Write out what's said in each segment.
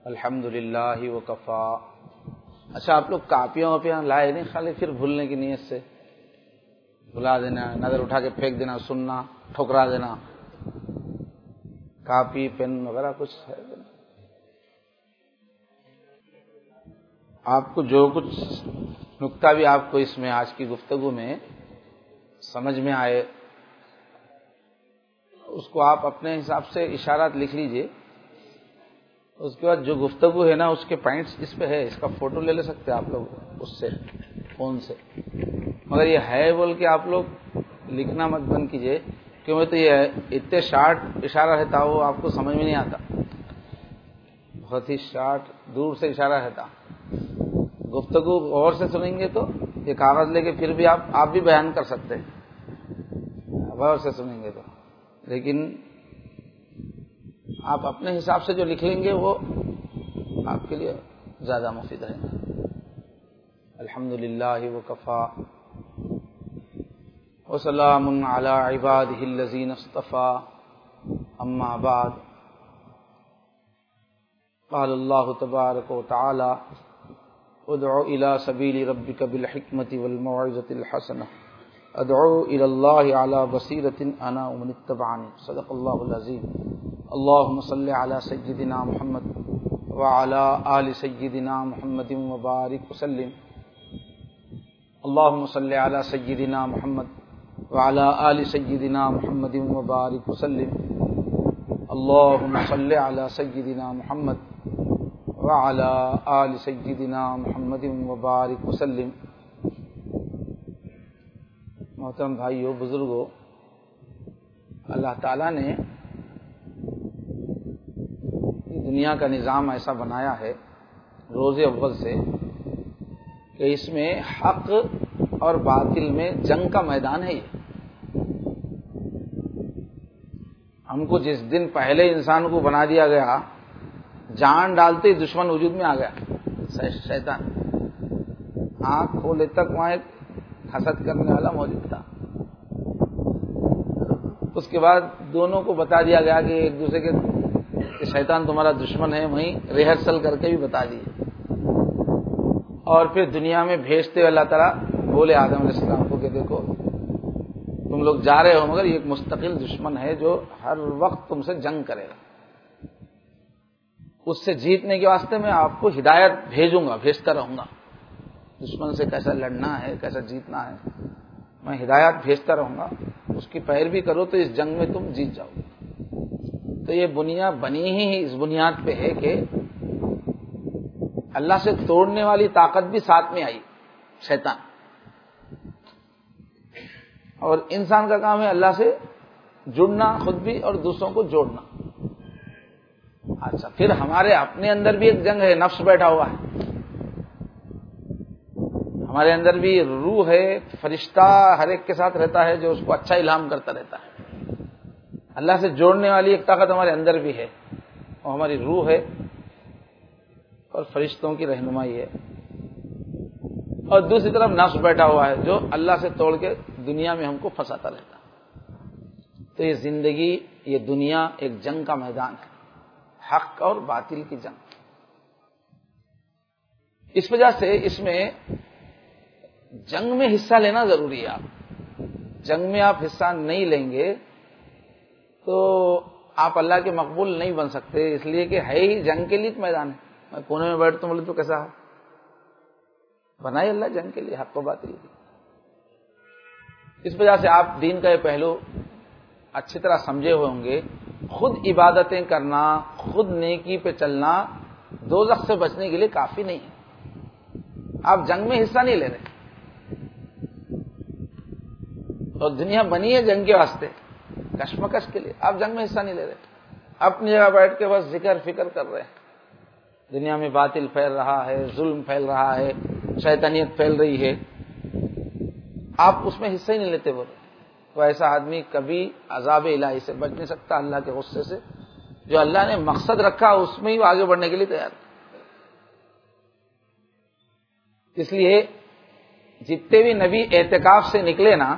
الحمدللہ وکفا۔ اچھا، آپ لوگ کاپیاں واپیاں لائے نہیں؟ خالی پھر بھولنے کی نیت سے بھلا دینا، نظر اٹھا کے پھینک دینا، سننا، ٹھکرا دینا، کاپی پین وغیرہ کچھ ہے؟ آپ کو جو کچھ نکتہ بھی آپ کو اس میں آج کی گفتگو میں سمجھ میں آئے اس کو آپ اپنے حساب سے اشارات لکھ لیجئے۔ اس کے بعد جو گفتگو ہے نا اس کے پوائنٹس اس پہ ہے، اس کا فوٹو لے سکتے آپ لوگ اس سے، فون سے، مگر یہ ہے بول کے آپ لوگ لکھنا مت بند کیجئے، کیونکہ تو یہ اتنے شارٹ اشارہ رہتا وہ آپ کو سمجھ میں نہیں آتا، بہت ہی شارٹ دور سے اشارہ رہتا۔ گفتگو غور سے سنیں گے تو یہ کاغذ لے کے پھر بھی آپ بھی بیان کر سکتے ہیں غور سے سنیں گے تو، لیکن آپ اپنے حساب سے جو لکھ لیں گے وہ آپ کے لیے زیادہ مفید رہے گا۔ الحمدللہ وکفا وسلام علی عبادہ الذین اصطفى، اما بعد، قال اللہ تبارک وتعالی ادع الى سبیل ربک بالحکمۃ والموعظۃ الحسنہ ادعو الی اللہ علی بصیرۃ انا ومن اتبعنی، صدق اللہ العظیم۔ اللہم صل علی سیدنا محمد وعلی آل سیدنا محمد وبارک وسلم۔ اللہم صل علی سیدنا محمد وعلی آل سیدنا محمد وبارک وسلم۔ اللہم صل علی سیدنا محمد وعلی آل سیدنا محمد وبارک وسلم۔ محترم بھائیو، بزرگوں، اللہ تعالیٰ نے دنیا کا نظام ایسا بنایا ہے روز اول سے کہ اس میں حق اور باطل میں جنگ کا میدان ہے۔ یہ ہم کو جس دن پہلے انسان کو بنا دیا گیا، جان ڈالتے ہی دشمن وجود میں آ گیا، شیطان آنکھ کھولے تک وہاں ایک حسد کرنے والا موجود تھا۔ اس کے بعد دونوں کو بتا دیا گیا کہ ایک دوسرے کے شیطان تمہارا دشمن ہے، وہیں ریہرسل کر کے بھی بتا دیے، اور پھر دنیا میں بھیجتے اللہ تعالیٰ بولے آدم علیہ السلام کو کہ دیکھو تم لوگ جا رہے ہو مگر یہ ایک مستقل دشمن ہے جو ہر وقت تم سے جنگ کرے گا، اس سے جیتنے کے واسطے میں آپ کو ہدایت بھیجتا رہوں گا، دشمن سے کیسا لڑنا ہے، کیسا جیتنا ہے، میں ہدایت بھیجتا رہوں گا، اس کی پیروی کرو تو اس جنگ میں تم جیت جاؤ گے۔ تو یہ بنیاد بنی ہی اس بنیاد پہ ہے کہ اللہ سے توڑنے والی طاقت بھی ساتھ میں آئی، شیطان، اور انسان کا کام ہے اللہ سے جڑنا خود بھی اور دوسروں کو جوڑنا۔ اچھا، پھر ہمارے اپنے اندر بھی ایک جنگ ہے، نفس بیٹھا ہوا ہے، ہمارے اندر بھی روح ہے، فرشتہ ہر ایک کے ساتھ رہتا ہے جو اس کو اچھا الہام کرتا رہتا ہے۔ اللہ سے جوڑنے والی ایک طاقت ہمارے اندر بھی ہے، وہ ہماری روح ہے اور فرشتوں کی رہنمائی ہے، اور دوسری طرف نفس بیٹھا ہوا ہے جو اللہ سے توڑ کے دنیا میں ہم کو پھنساتا رہتا ہے۔ تو یہ زندگی، یہ دنیا ایک جنگ کا میدان ہے، حق اور باطل کی جنگ۔ اس وجہ سے اس میں جنگ میں حصہ لینا ضروری ہے۔ آپ جنگ میں آپ حصہ نہیں لیں گے تو آپ اللہ کے مقبول نہیں بن سکتے، اس لیے کہ ہے ہی جنگ کے لیے ایک میدان ہے۔ میں کونے میں بیٹھتا ہوں بولے تو کیسا ہے؟ بنائی اللہ جنگ کے لیے، حق و باطل کی۔ اس وجہ سے آپ دین کا یہ پہلو اچھی طرح سمجھے ہوئے ہوں گے، خود عبادتیں کرنا، خود نیکی پہ چلنا دوزخ سے بچنے کے لیے کافی نہیں ہے۔ آپ جنگ میں حصہ نہیں لے رہے، اور دنیا بنی ہے جنگ کے واسطے، کشمکش کے لیے، آپ جنگ میں حصہ نہیں لے رہے، اپنی جگہ بیٹھ کے بس ذکر فکر کر رہے ہیں۔ دنیا میں باطل پھیل رہا ہے، ظلم پھیل رہا ہے، شیطانیت پھیل رہی ہے، آپ اس میں حصہ ہی نہیں لیتے بولے تو ایسا آدمی کبھی عذاب الہی سے بچ نہیں سکتا، اللہ کے غصے سے۔ جو اللہ نے مقصد رکھا اس میں ہی آگے بڑھنے کے لیے تیار۔ اس لیے جتنے بھی نبی اعتکاف سے نکلے نا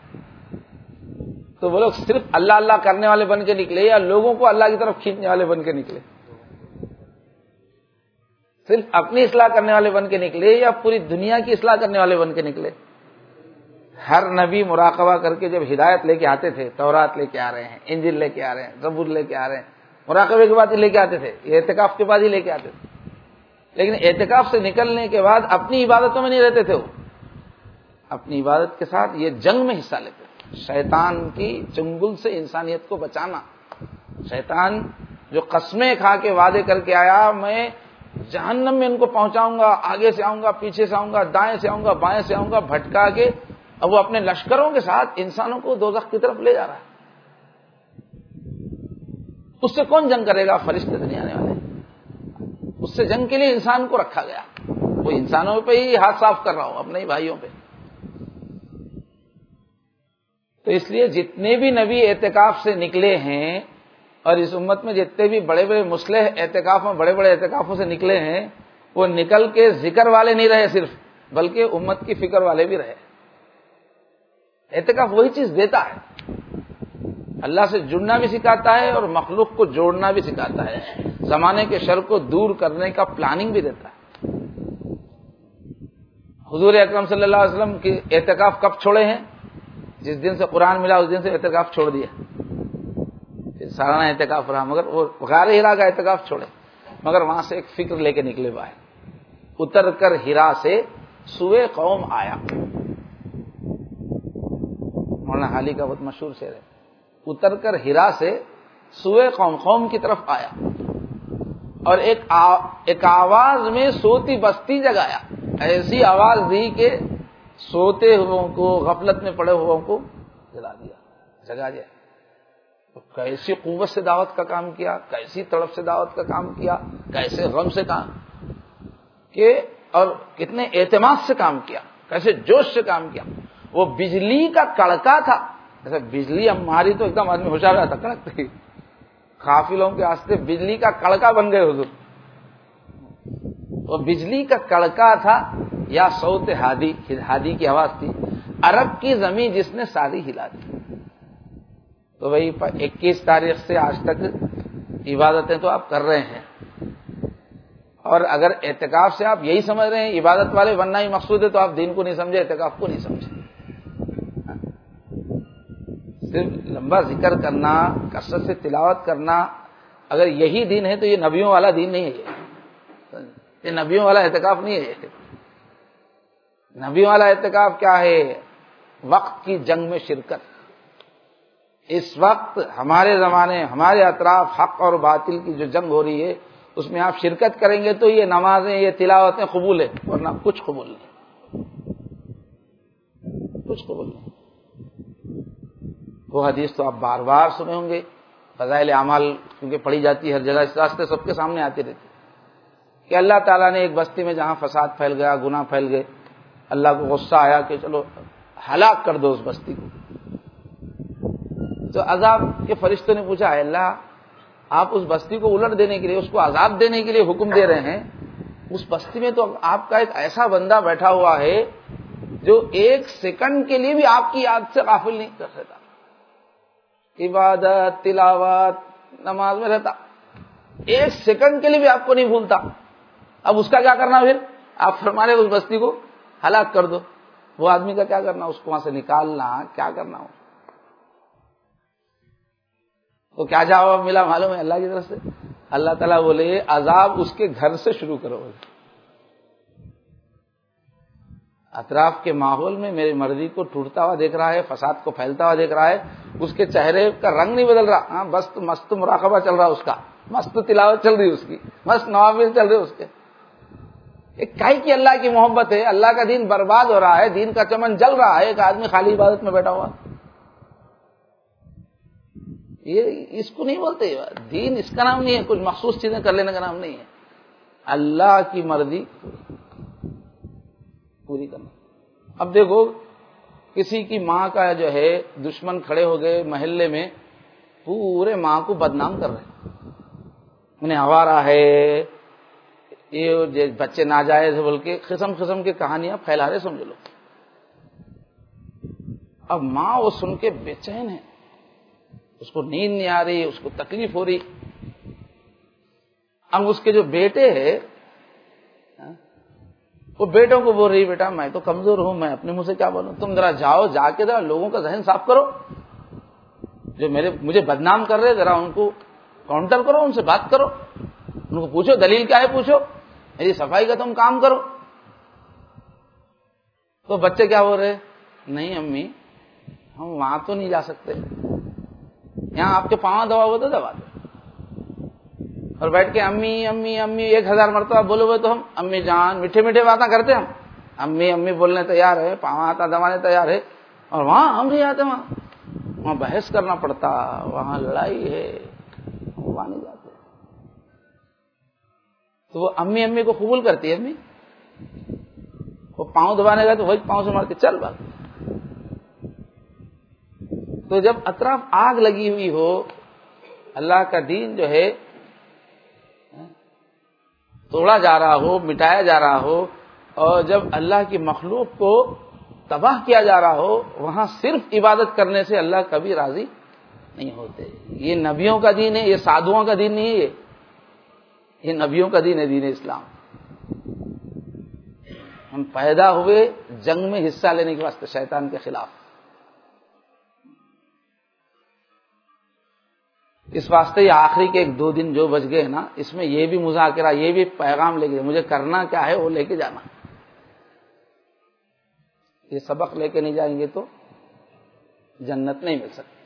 تو وہ لوگ صرف اللہ اللہ کرنے والے بن کے نکلے یا لوگوں کو اللہ کی طرف کھینچنے والے بن کے نکلے؟ صرف اپنی اصلاح کرنے والے بن کے نکلے یا پوری دنیا کی اصلاح کرنے والے بن کے نکلے؟ ہر نبی مراقبہ کر کے جب ہدایت لے کے آتے تھے، تورات لے کے آ رہے ہیں، انجیل لے کے آ رہے ہیں، زبور لے کے آ رہے ہیں، مراقبے کے بعد ہی لے کے آتے تھے، یہ اعتکاف کے بعد ہی لے کے آتے تھے. لیکن اعتکاف سے نکلنے کے بعد اپنی عبادتوں میں نہیں رہتے تھے، وہ اپنی عبادت کے ساتھ یہ جنگ میں حصہ لیتے تھے. شیطان کی چنگل سے انسانیت کو بچانا. شیطان جو قسمیں کھا کے وعدے کر کے آیا، میں جہنم میں ان کو پہنچاؤں گا، آگے سے آؤں گا، پیچھے سے آؤں گا، دائیں سے آؤں گا، بائیں سے آؤں گا، بھٹکا کے اب وہ اپنے لشکروں کے ساتھ انسانوں کو دوزخ کی طرف لے جا رہا ہے. اس سے کون جنگ کرے گا؟ فرشتے تو نہیں آنے والے. اس سے جنگ کے لیے انسان کو رکھا گیا. وہ انسانوں پہ ہی ہاتھ صاف کر رہا ہوں، اپنے ہی بھائیوں پہ. تو اس لیے جتنے بھی نبی اعتکاف سے نکلے ہیں اور اس امت میں جتنے بھی بڑے بڑے مصلح اعتکاف میں بڑے بڑے اعتکافوں سے نکلے ہیں، وہ نکل کے ذکر والے نہیں رہے صرف، بلکہ امت کی فکر والے بھی رہے. اعتکاف وہی چیز دیتا ہے، اللہ سے جڑنا بھی سکھاتا ہے اور مخلوق کو جوڑنا بھی سکھاتا ہے، زمانے کے شر کو دور کرنے کا پلاننگ بھی دیتا ہے. حضور اکرم صلی اللہ علیہ وسلم کی اعتکاف کب چھوڑے ہیں؟ جس دن سے قرآن ملا اس دن سے اعتکاف چھوڑ دیا. سالانہ اعتکاف رہا، مگر وہ غار ہرا کا اعتکاف چھوڑے، مگر وہاں سے ایک فکر لے کے نکلے باہر. اتر کر ہرا سے سوئے قوم آیا، مولانا حالی کا بہت مشہور شعر ہے. اتر کر ہرا سے سوئے قوم کی طرف آیا اور ایک آواز میں سوتی بستی جگایا. ایسی آواز دی کہ سوتے ہوئوں کو، غفلت میں پڑے ہوئوں کو جلا دیا، جگا دیا. کیسی قوت سے دعوت کا کام کیا، کیسی تڑپ سے دعوت کا کام کیا، کیسے غم سے کام کہ اور کتنے اعتماد سے کام کیا، کیسے جوش سے کام کیا. وہ بجلی کا کڑکا تھا، جیسے بجلی ہماری تو ایک دم آدمی ہوشیار رہتا، کڑکتی. قافلوں کے واسطے بجلی کا کڑکا بن گئے حضور. وہ بجلی کا کڑکا تھا یا صوت ہادی، ہادی کی آواز تھی. عرب کی زمین جس نے ساری ہلا دی. تو وہی 21 تاریخ سے آج تک عبادتیں تو آپ کر رہے ہیں، اور اگر اعتکاف سے آپ یہی سمجھ رہے ہیں عبادت والے بننا ہی مقصود ہے، تو آپ دین کو نہیں سمجھے، اعتکاف کو نہیں سمجھے. صرف لمبا ذکر کرنا، کثرت سے تلاوت کرنا، اگر یہی دین ہے تو یہ نبیوں والا دین نہیں ہے. یہ نبیوں والا اعتکاف نہیں ہے. نبیوں والا اعتکاف کیا ہے؟ وقت کی جنگ میں شرکت. اس وقت ہمارے زمانے، ہمارے اطراف حق اور باطل کی جو جنگ ہو رہی ہے، اس میں آپ شرکت کریں گے تو یہ نمازیں، یہ تلاوتیں قبول ہیں، ورنہ کچھ قبول نہیں، کچھ قبول نہیں. وہ حدیث تو آپ بار بار سنے ہوں گے، فضائل اعمال کیونکہ پڑھی جاتی ہے ہر جگہ، اس راستے سب کے سامنے آتی رہتی کہ اللہ تعالیٰ نے ایک بستی میں جہاں فساد پھیل گیا، گناہ پھیل گئے، اللہ کو غصہ آیا کہ چلو ہلاک کر دو اس بستی کو. تو عذاب کے فرشتوں نے پوچھا، ہے اللہ آپ اس بستی کو الٹ دینے کے لیے، اس کو عذاب دینے کے لیے حکم دے رہے ہیں، اس بستی میں تو آپ کا ایک ایسا بندہ بیٹھا ہوا ہے جو ایک سیکنڈ کے لیے بھی آپ کی یاد سے غافل نہیں کر سکتا، عبادت، تلاوت، نماز میں رہتا، ایک سیکنڈ کے لیے بھی آپ کو نہیں بھولتا. اب اس کا کیا کرنا؟ پھر آپ فرما رہے اس بستی کو ہلاک کر دو. وہ آدمی کا کیا کرنا؟ اس کو وہاں سے نکالنا، کیا کرنا ہو؟ تو کیا جواب ملا معلوم ہے اللہ کی طرف سے؟ اللہ تعالیٰ بولے عذاب اس کے گھر سے شروع کرو. اطراف کے ماحول میں میری مرضی کو ٹوٹتا ہوا دیکھ رہا ہے، فساد کو پھیلتا ہوا دیکھ رہا ہے، اس کے چہرے کا رنگ نہیں بدل رہا. ہاں بس مست مراقبہ چل رہا اس کا، مست تلاوت چل رہی اس کی، مست نوافل چل رہے اس کے. ایک کائی کی اللہ کی محبت ہے، اللہ کا دین برباد ہو رہا ہے، دین کا چمن جل رہا ہے، ایک آدمی خالی عبادت میں بیٹھا ہوا. یہ اس کو نہیں بولتے دین. اس کا نام نہیں ہے کچھ مخصوص چیزیں کر لینے کا نام نہیں ہے. اللہ کی مرضی پوری کرنا. اب دیکھو کسی کی ماں کا جو ہے دشمن کھڑے ہو گئے محلے میں، پورے ماں کو بدنام کر رہے ہیں، انہیں آوارہ ہے، یہ بچے ناجائز ہے بول کے قسم قسم کی کہانیاں پھیلا رہے سمجھ لو. اب ماں وہ سن کے بے چین ہے، اس کو نیند نہیں آ رہی، اس کو تکلیف ہو رہی. اب اس کے جو بیٹے ہیں وہ بیٹوں کو بول رہی بیٹا میں تو کمزور ہوں، میں اپنے منہ سے کیا بولوں، تم ذرا جاؤ، جا کے ذرا لوگوں کا ذہن صاف کرو، جو مجھے بدنام کر رہے ذرا ان کو کاؤنٹر کرو، ان سے بات کرو، ان کو پوچھو دلیل کیا ہے، پوچھو، میری صفائی کا تم کام کرو۔ تو بچے کیا بول رہے، نہیں امی ہم وہاں تو نہیں جا سکتے، یہاں آپ کے پاؤں دبا ہو تو دبا دو، اور بیٹھ کے امی امی امی 1000 مرتبہ بولو گے تو ہم امی جان میٹھے میٹھے باتیں کرتے، ہم امی امی بولنے تیار ہے، پاؤں آتا دبانے تیار ہے، اور وہاں ہم نہیں آتے، وہاں بحث کرنا پڑتا، وہاں لڑائی ہے، وہاں نہیں جاتے۔ تو وہ امی امی کو قبول کرتی ہے، امی وہ پاؤں دبانے گئے تو وہی پاؤں سے مار کے چل بات۔ تو جب اطراف آگ لگی ہوئی ہو، اللہ کا دین جو ہے توڑا جا رہا ہو، مٹایا جا رہا ہو، اور جب اللہ کی مخلوق کو تباہ کیا جا رہا ہو، وہاں صرف عبادت کرنے سے اللہ کبھی راضی نہیں ہوتے۔ یہ نبیوں کا دین ہے، یہ سادھوؤں کا دین نہیں ہے، یہ نبیوں کا دین ہے، دین اسلام۔ ہم پیدا ہوئے جنگ میں حصہ لینے کے واسطے شیطان کے خلاف، اس واسطے یہ آخری کے 1-2 دن جو بچ گئے نا، اس میں یہ بھی مذاکرہ، یہ بھی پیغام لے کے مجھے کرنا کیا ہے وہ لے کے جانا۔ یہ سبق لے کے نہیں جائیں گے تو جنت نہیں مل سکتی۔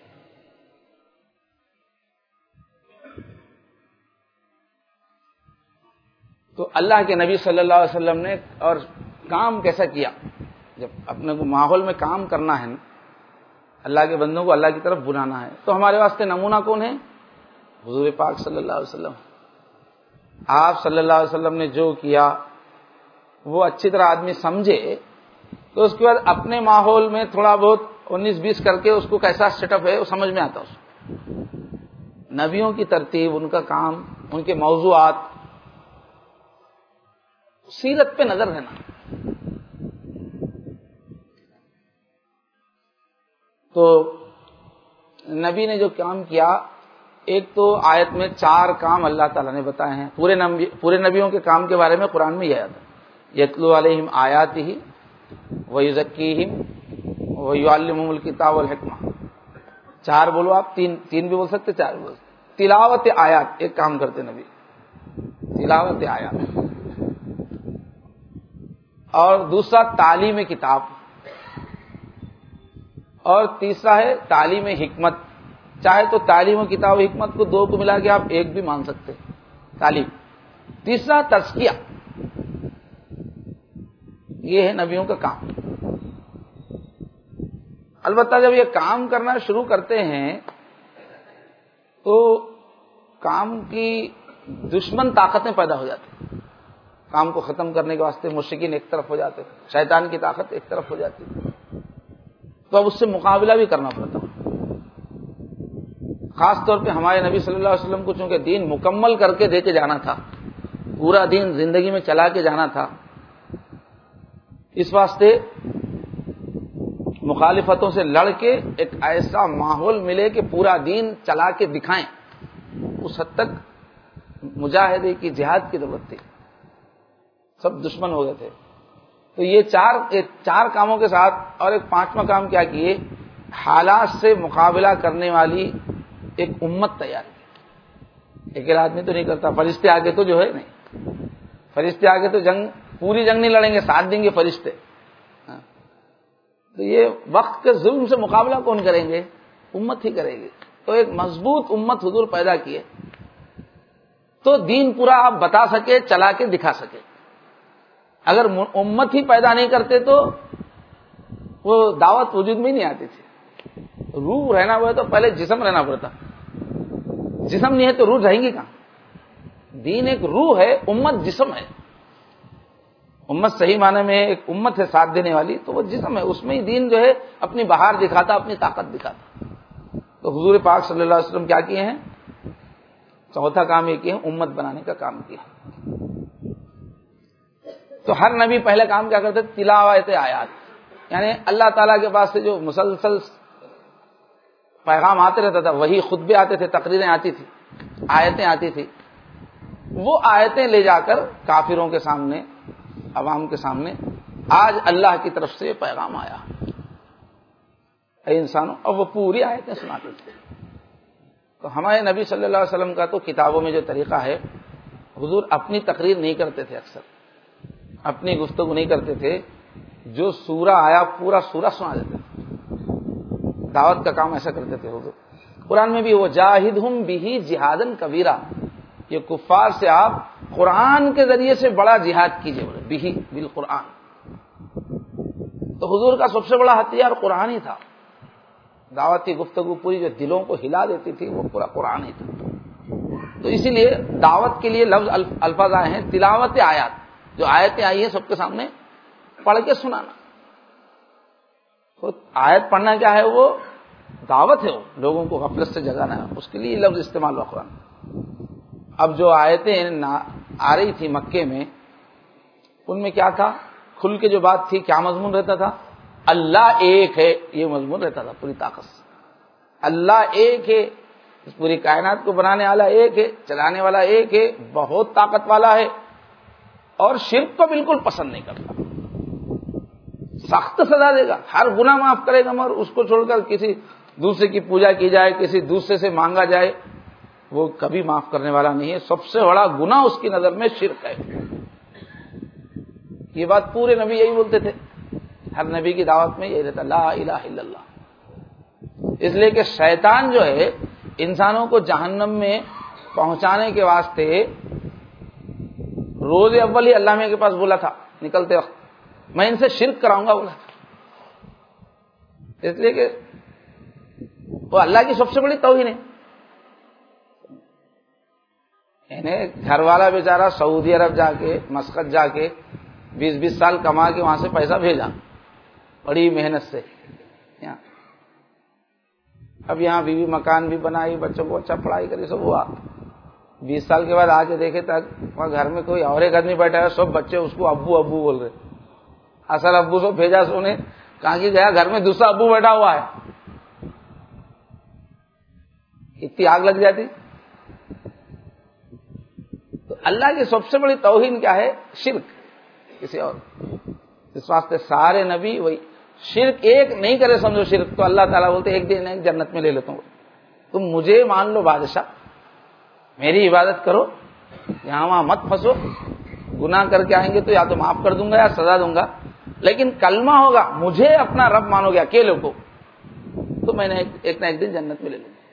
تو اللہ کے نبی صلی اللہ علیہ وسلم نے اور کام کیسا کیا، جب اپنے کو ماحول میں کام کرنا ہے، اللہ کے بندوں کو اللہ کی طرف بلانا ہے، تو ہمارے واسطے نمونہ کون ہے؟ حضور پاک صلی اللہ علیہ وسلم۔ آپ صلی اللہ علیہ وسلم نے جو کیا وہ اچھی طرح آدمی سمجھے تو اس کے بعد اپنے ماحول میں تھوڑا بہت 19-20 کر کے اس کو کیسا سیٹ اپ ہے وہ سمجھ میں آتا اس کو۔ نبیوں کی ترتیب، ان کا کام، ان کے موضوعات، سیرت پہ نظر رہنا۔ تو نبی نے جو کام کیا، ایک تو آیت میں 4 کام اللہ تعالیٰ نے بتائے ہیں، پورے نبیوں کے کام کے بارے میں قرآن میں یہ آیت ہے، یتلو علیہم آیاتہ ویزکیہم ویعلمہم الکتاب والحکمہ۔ 4 بولو آپ، 3 بھی بول سکتے، 4 بھی بول سکتے۔ تلاوت آیات ایک کام کرتے نبی، تلاوت آیات، اور دوسرا تعلیم کتاب، اور تیسرا ہے تعلیم حکمت۔ چاہے تو تعلیم و کتاب و حکمت کو 2 کو ملا کے آپ 1 بھی مان سکتے، تعلیم۔ تیسرا تزکیہ، یہ ہے نبیوں کا کام۔ البتہ جب یہ کام کرنا شروع کرتے ہیں تو کام کی دشمن طاقتیں پیدا ہو جاتی ہیں، کام کو ختم کرنے کے واسطے مشرکین ایک طرف ہو جاتے، شیطان کی طاقت ایک طرف ہو جاتی، تو اب اس سے مقابلہ بھی کرنا پڑتا۔ خاص طور پہ ہمارے نبی صلی اللہ علیہ وسلم کو چونکہ دین مکمل کر کے دے کے جانا تھا، پورا دین زندگی میں چلا کے جانا تھا، اس واسطے مخالفتوں سے لڑ کے ایک ایسا ماحول ملے کہ پورا دین چلا کے دکھائیں، اس حد تک مجاہدے کی، جہاد کی ضرورت تھی، سب دشمن ہو گئے تھے۔ تو یہ 4 کاموں کے ساتھ اور ایک 5واں کام کیا کیے، حالات سے مقابلہ کرنے والی ایک امت تیار کی۔ ایک آدمی تو نہیں کرتا، فرشتے آگے تو جو ہے نہیں، فرشتے آگے تو پوری جنگ نہیں لڑیں گے، ساتھ دیں گے فرشتے۔ تو یہ وقت کے ظلم سے مقابلہ کون کریں گے؟ امت ہی کرے گی۔ تو ایک مضبوط امت حضور پیدا کیے تو دین پورا آپ بتا سکے، چلا کے دکھا سکے۔ اگر امت ہی پیدا نہیں کرتے تو وہ دعوت وجود میں نہیں آتی تھی۔ روح رہنا ہوا تو پہلے جسم رہنا پڑتا، جسم نہیں ہے تو روح رہیں گی کہاں؟ دین ایک روح ہے، امت جسم ہے۔ امت صحیح معنی میں ایک امت ہے ساتھ دینے والی، تو وہ جسم ہے، اس میں ہی دین جو ہے اپنی بہار دکھاتا، اپنی طاقت دکھاتا۔ تو حضور پاک صلی اللہ علیہ وسلم کیا کیے ہیں؟ 4تھا کام یہ کیے ہیں، امت بنانے کا کام کیا۔ تو ہر نبی پہلے کام کیا کرتے؟ تلاوت آیات، یعنی اللہ تعالیٰ کے پاس سے جو مسلسل پیغام آتے رہتا تھا، وہی خطبے آتے تھے، تقریریں آتی تھی، آیتیں آتی تھی، وہ آیتیں لے جا کر کافروں کے سامنے عوام کے سامنے آج اللہ کی طرف سے پیغام آیا اے انسانوں، اور وہ پوری آیتیں سناتے تھے۔ تو ہمارے نبی صلی اللہ علیہ وسلم کا تو کتابوں میں جو طریقہ ہے، حضور اپنی تقریر نہیں کرتے تھے، اکثر اپنی گفتگو نہیں کرتے تھے، جو سورہ آیا پورا سورہ سنا دیتے تھے۔ دعوت کا کام ایسا کرتے تھے حضور۔ قرآن میں بھی وہ جاہدہم بہ جہادن کبیرہ، یہ کفار سے آپ قرآن کے ذریعے سے بڑا جہاد کیجیے، بولے بہ بالقرآن۔ تو حضور کا سب سے بڑا ہتھیار قرآن ہی تھا۔ دعوت کی گفتگو پوری جو دلوں کو ہلا دیتی تھی وہ پورا قرآن ہی تھا۔ تو اسی لیے دعوت کے لیے لفظ الفاظ آئے ہیں تلاوت آیات، جو آیتیں آئی ہیں سب کے سامنے پڑھ کے سنانا۔ تو آیت پڑھنا کیا ہے؟ وہ دعوت ہے، وہ لوگوں کو غفلت سے جگانا ہے، اس کے لیے لفظ استعمال ہوا قرآن۔ اب جو آیتیں آ رہی تھی مکے میں، ان میں کیا تھا؟ کھل کے جو بات تھی، کیا مضمون رہتا تھا؟ اللہ ایک ہے، یہ مضمون رہتا تھا پوری طاقت سے۔ اللہ ایک ہے، اس پوری کائنات کو بنانے والا ایک ہے، چلانے والا ایک ہے، بہت طاقت والا ہے، اور شرک کو بالکل پسند نہیں کرتا، سخت سزا دے گا، ہر گناہ معاف کرے گا، مگر اس کو چھوڑ کر کسی دوسرے کی پوجا کی جائے، کسی دوسرے سے مانگا جائے، وہ کبھی معاف کرنے والا نہیں ہے۔ سب سے بڑا گناہ اس کی نظر میں شرک ہے۔ یہ بات پورے نبی یہی بولتے تھے، ہر نبی کی دعوت میں یہی رہتا، لا الہ الا اللہ۔ اس لیے کہ شیطان جو ہے انسانوں کو جہنم میں پہنچانے کے واسطے روز اول ہی اللہ میاں کے پاس بولا تھا نکلتے وقت، میں ان سے شرک کراؤں گا، بولا تھا۔ اس لیے کہ وہ اللہ کی سب سے بڑی توہین ہے۔ یعنی گھر والا بیچارہ سعودی عرب جا کے، مسقط جا کے 20 سال کما کے وہاں سے پیسہ بھیجا بڑی محنت سے، اب یہاں بیوی مکان بھی بنائی، بچوں کو اچھا پڑھائی کری، سب ہوا۔ 20 سال کے بعد آ کے دیکھے تک وہاں گھر میں کوئی اور ایک آدمی بیٹھا ہے، سب بچے اس کو ابو ابو بول رہے، اصل ابو سے بھیجا سونے کہاں کی گیا، گھر میں دوسرا ابو بیٹھا ہوا ہے، اتنی آگ لگ جاتی۔ تو اللہ کی سب سے بڑی توہین کیا ہے؟ شرک، کسی اور۔ اس واسطے سارے نبی وہی شرک ایک نہیں کرے، سمجھو شرک تو اللہ تعالیٰ بولتے ایک دن ایک جنت میں لے لیتا ہوں، تم مجھے مان لو بادشاہ، میری عبادت کرو، یہاں وہاں مت پھنسو، گناہ کر کے آئیں گے تو یا تو معاف کر دوں گا یا سزا دوں گا، لیکن کلمہ ہوگا مجھے اپنا رب مانو گے اکیلے کو، تو میں نے ایک نہ ایک دن جنت میں لے لوں گا۔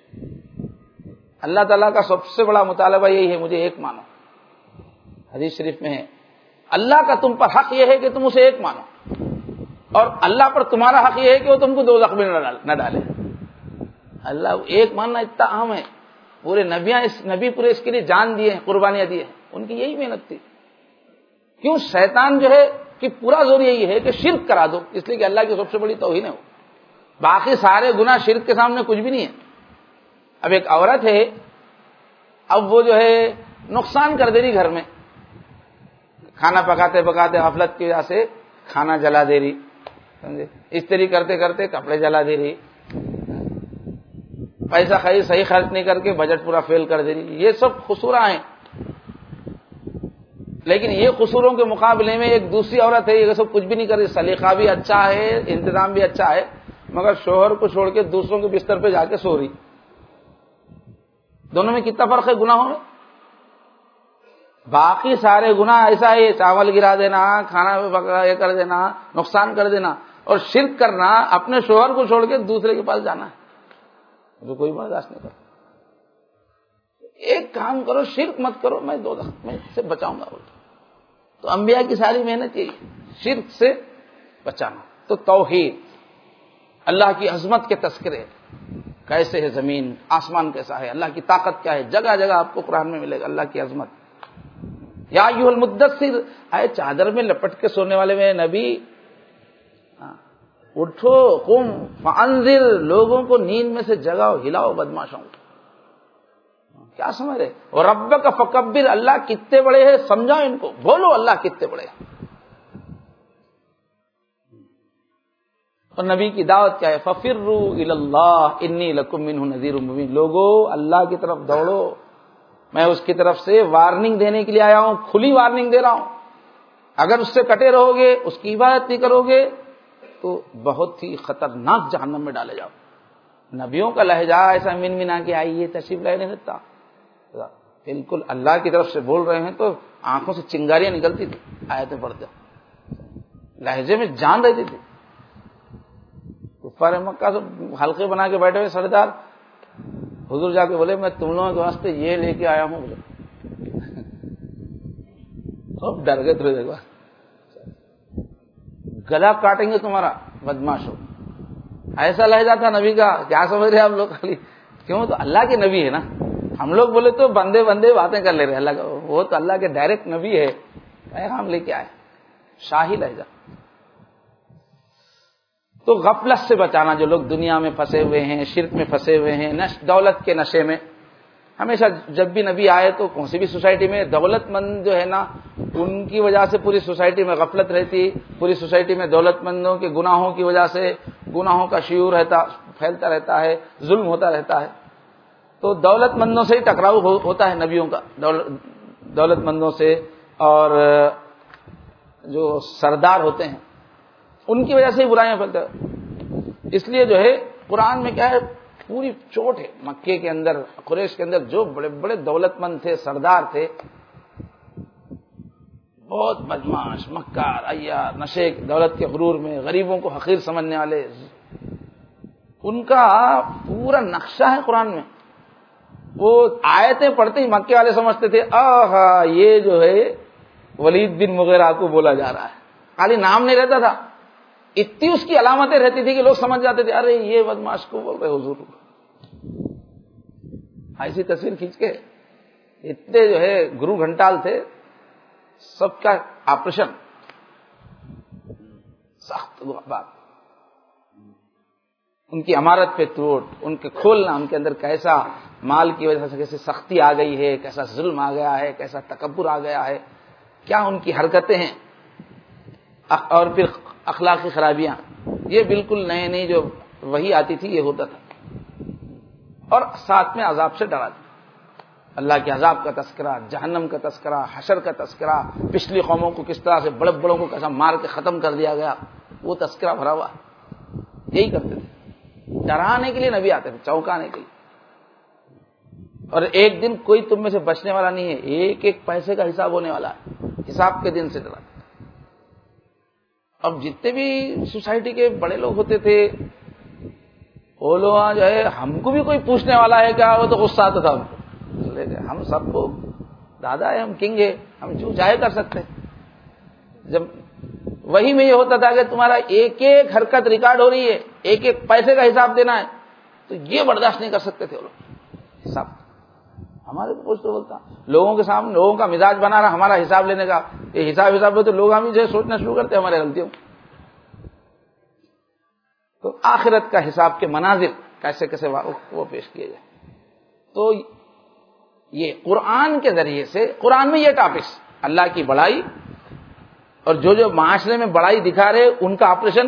اللہ تعالیٰ کا سب سے بڑا مطالبہ یہی ہے، مجھے ایک مانو۔ حدیث شریف میں ہے اللہ کا تم پر حق یہ ہے کہ تم اسے ایک مانو، اور اللہ پر تمہارا حق یہ ہے کہ وہ تم کو دوزخ میں نہ ڈالے۔ اللہ ایک ماننا اتنا اہم ہے، پورے نبی پورے اس کے لیے جان دیے ہیں، قربانیاں دی ہیں، ان کی یہی محنت تھی۔ کیوں؟ شیطان جو ہے کہ پورا زور یہی ہے کہ شرک کرا دو، اس لیے کہ اللہ کی سب سے بڑی توہین ہے وہ، باقی سارے گناہ شرک کے سامنے کچھ بھی نہیں ہے۔ اب ایک عورت ہے، اب وہ جو ہے نقصان کر دے رہی گھر میں، کھانا پکاتے پکاتے غفلت کی وجہ سے کھانا جلا دے رہی، سمجھے، استری کرتے کرتے کپڑے جلا دے رہی، پیسہ صحیح خرچ نہیں کر کے بجٹ پورا فیل کر دے رہی، یہ سب قصور ہیں۔ لیکن یہ قصوروں کے مقابلے میں ایک دوسری عورت ہے، یہ سب کچھ بھی نہیں کر رہی، سلیقہ بھی اچھا ہے، انتظام بھی اچھا ہے، مگر شوہر کو چھوڑ کے دوسروں کے بستر پہ جا کے سو رہی۔ دونوں میں کتنا فرق ہے گناہوں میں؟ باقی سارے گناہ ایسا ہے، چاول گرا دینا، کھانا یہ کر دینا، نقصان کر دینا، اور شرک کرنا اپنے شوہر کو چھوڑ کے دوسرے کے پاس جانا ہے، جو کوئی برداشت نہیں کرتا۔ ایک کام کرو، شرک مت کرو، میں دوزخ میں سے بچاؤں گا۔ تو انبیاء کی ساری محنت یہی ہے، شرک سے بچانا۔ تو توحید، اللہ کی عظمت کے تذکرے، کیسے ہے زمین آسمان، کیسا ہے اللہ کی طاقت، کیا ہے، جگہ جگہ آپ کو قرآن میں ملے گا اللہ کی عظمت۔ یا ایھا المدثر، اے چادر میں لپٹ کے سونے والے میرے نبی، اٹھو، قم فانذر، لوگوں کو نیند میں سے جگاؤ، ہلاؤ بدماشوں کو۔ کیا سمجھ رہے؟ اور ربک فکبر، اللہ کتنے بڑے ہیں سمجھاؤ ان کو، بولو اللہ کتنے بڑے ہیں۔ اور نبی کی دعوت کیا ہے؟ ففروا الی اللہ انی لکم منہ نذیر مبین، لوگو اللہ کی طرف دوڑو، میں اس کی طرف سے وارننگ دینے کے لیے آیا ہوں، کھلی وارننگ دے رہا ہوں، اگر اس سے کٹے رہو گے، اس کی عبادت نہیں کرو گے تو بہت ہی خطرناک جہنم میں ڈالے جاؤ۔ نبیوں کا لہجہ ایسا من منا کے آئیے تشریف لائے نہیں دیتا، بالکل اللہ کی طرف سے بول رہے ہیں تو آنکھوں سے چنگاریاں نکلتی تھی آیتیں پڑھتے، لہجے میں جان رہتی تھی۔ کفار مکہ سے حلقے بنا کے بیٹھے ہوئے سردار، حضور جا کے بولے میں تم لوگوں کے واسطے یہ لے کے آیا ہوں، بولے سب ڈر گئے تھوڑی دیر بعد، گلا کاٹیں گے تمہارا بدماش ہو۔ ایسا لہجہ تھا نبی کا، کیا سمجھ رہے آپ لوگ؟ خالی کیوں؟ تو اللہ کے نبی ہے نا، ہم لوگ بولے تو بندے بندے باتیں کر لے رہے، اللہ کا وہ تو اللہ کے ڈائریکٹ نبی ہے، پیغام لے کے آئے، شاہی لہجہ۔ تو غفلت سے بچانا، جو لوگ دنیا میں پھنسے ہوئے ہیں، شرک میں پھنسے ہوئے ہیں، دولت کے نشے میں، ہمیشہ جب بھی نبی آئے تو کون سی بھی سوسائٹی میں دولت مند جو ہے نا، ان کی وجہ سے پوری سوسائٹی میں غفلت رہتی، پوری سوسائٹی میں دولت مندوں کے گناہوں کی وجہ سے گناہوں کا شعور پھیلتا رہتا ہے، ظلم ہوتا رہتا ہے۔ تو دولت مندوں سے ہی ٹکراؤ ہوتا ہے نبیوں کا، دولت مندوں سے، اور جو سردار ہوتے ہیں ان کی وجہ سے ہی برائیاں پھیلتا ہے۔ اس لیے جو ہے قرآن میں کیا ہے، پوری چوٹ ہے مکے کے اندر، قریش کے اندر جو بڑے بڑے دولت مند تھے، سردار تھے، بہت بدماش، مکار، عیار، نشے دولت کے غرور میں غریبوں کو حقیر سمجھنے والے، ان کا پورا نقشہ ہے قرآن میں۔ وہ آیتیں پڑھتے ہی مکے والے سمجھتے تھے آہا یہ جو ہے ولید بن مغیرہ کو بولا جا رہا ہے، خالی نام نہیں رہتا تھا، اتنی اس کی علامتیں رہتی تھی کہ لوگ سمجھ جاتے تھے ارے یہ بدماش کو بول رہے حضور۔ ایسی تصویر کھینچ کے اتنے جو ہے گرو گھنٹال تھے، سب کا آپریشن، سخت بات، ان کی عمارت پہ توڑ، ان کے کھولنا، ان کے اندر کیسا مال کی وجہ سے کیسے سختی آ گئی ہے، کیسا ظلم آ گیا ہے، کیسا تکبر آ گیا ہے، کیا ان کی حرکتیں ہیں، اور پھر اخلاقی خرابیاں، یہ بالکل نئے نئی جو وہی آتی تھی یہ ہوتا تھا، اور ساتھ میں عذاب سے ڈرا دیا، اللہ کے عذاب کا تذکرہ، جہنم کا تذکرہ، حشر کا تذکرہ، پچھلی قوموں کو کس طرح سے بڑے بڑوں کو کیسا مار کے ختم کر دیا گیا، وہ تذکرہ بھرا ہوا، یہی کرتے تھے، ڈرانے کے لیے نبی آتے تھے، چونکانے کے لیے۔ اور ایک دن کوئی تم میں سے بچنے والا نہیں ہے، ایک ایک پیسے کا حساب ہونے والا ہے، حساب کے دن سے ڈراتے۔ اب جتنے بھی سوسائٹی کے بڑے لوگ ہوتے تھے وہ لوگ جو ہے ہم کو بھی کوئی پوچھنے والا ہے کیا، وہ تو غصہ آتا تھا ہم سب کو دادا ہے، ہم کنگ ہے، ہم جو چاہے کر سکتے ہیں۔ جب وہی میں یہ ہوتا تھا کہ تمہارا ایک ایک حرکت ریکارڈ ہو رہی ہے، ایک ایک پیسے کا حساب دینا ہے، تو یہ برداشت نہیں کر سکتے تھے وہ لوگ، حساب ہمارے کو کچھ تو بولتا، لوگوں کے سامنے لوگوں کا مزاج بنا رہا ہمارا حساب لینے کا، یہ حساب میں تو لوگ ہم ہی جو سوچنا شروع کرتے ہمارے غلطیوں۔ تو آخرت کا حساب کے مناظر کیسے کیسے وہ پیش کیے جائے، تو یہ قرآن کے ذریعے سے، قرآن میں یہ ٹاپکس، اللہ کی بڑائی، اور جو معاشرے میں بڑائی دکھا رہے ان کا آپریشن،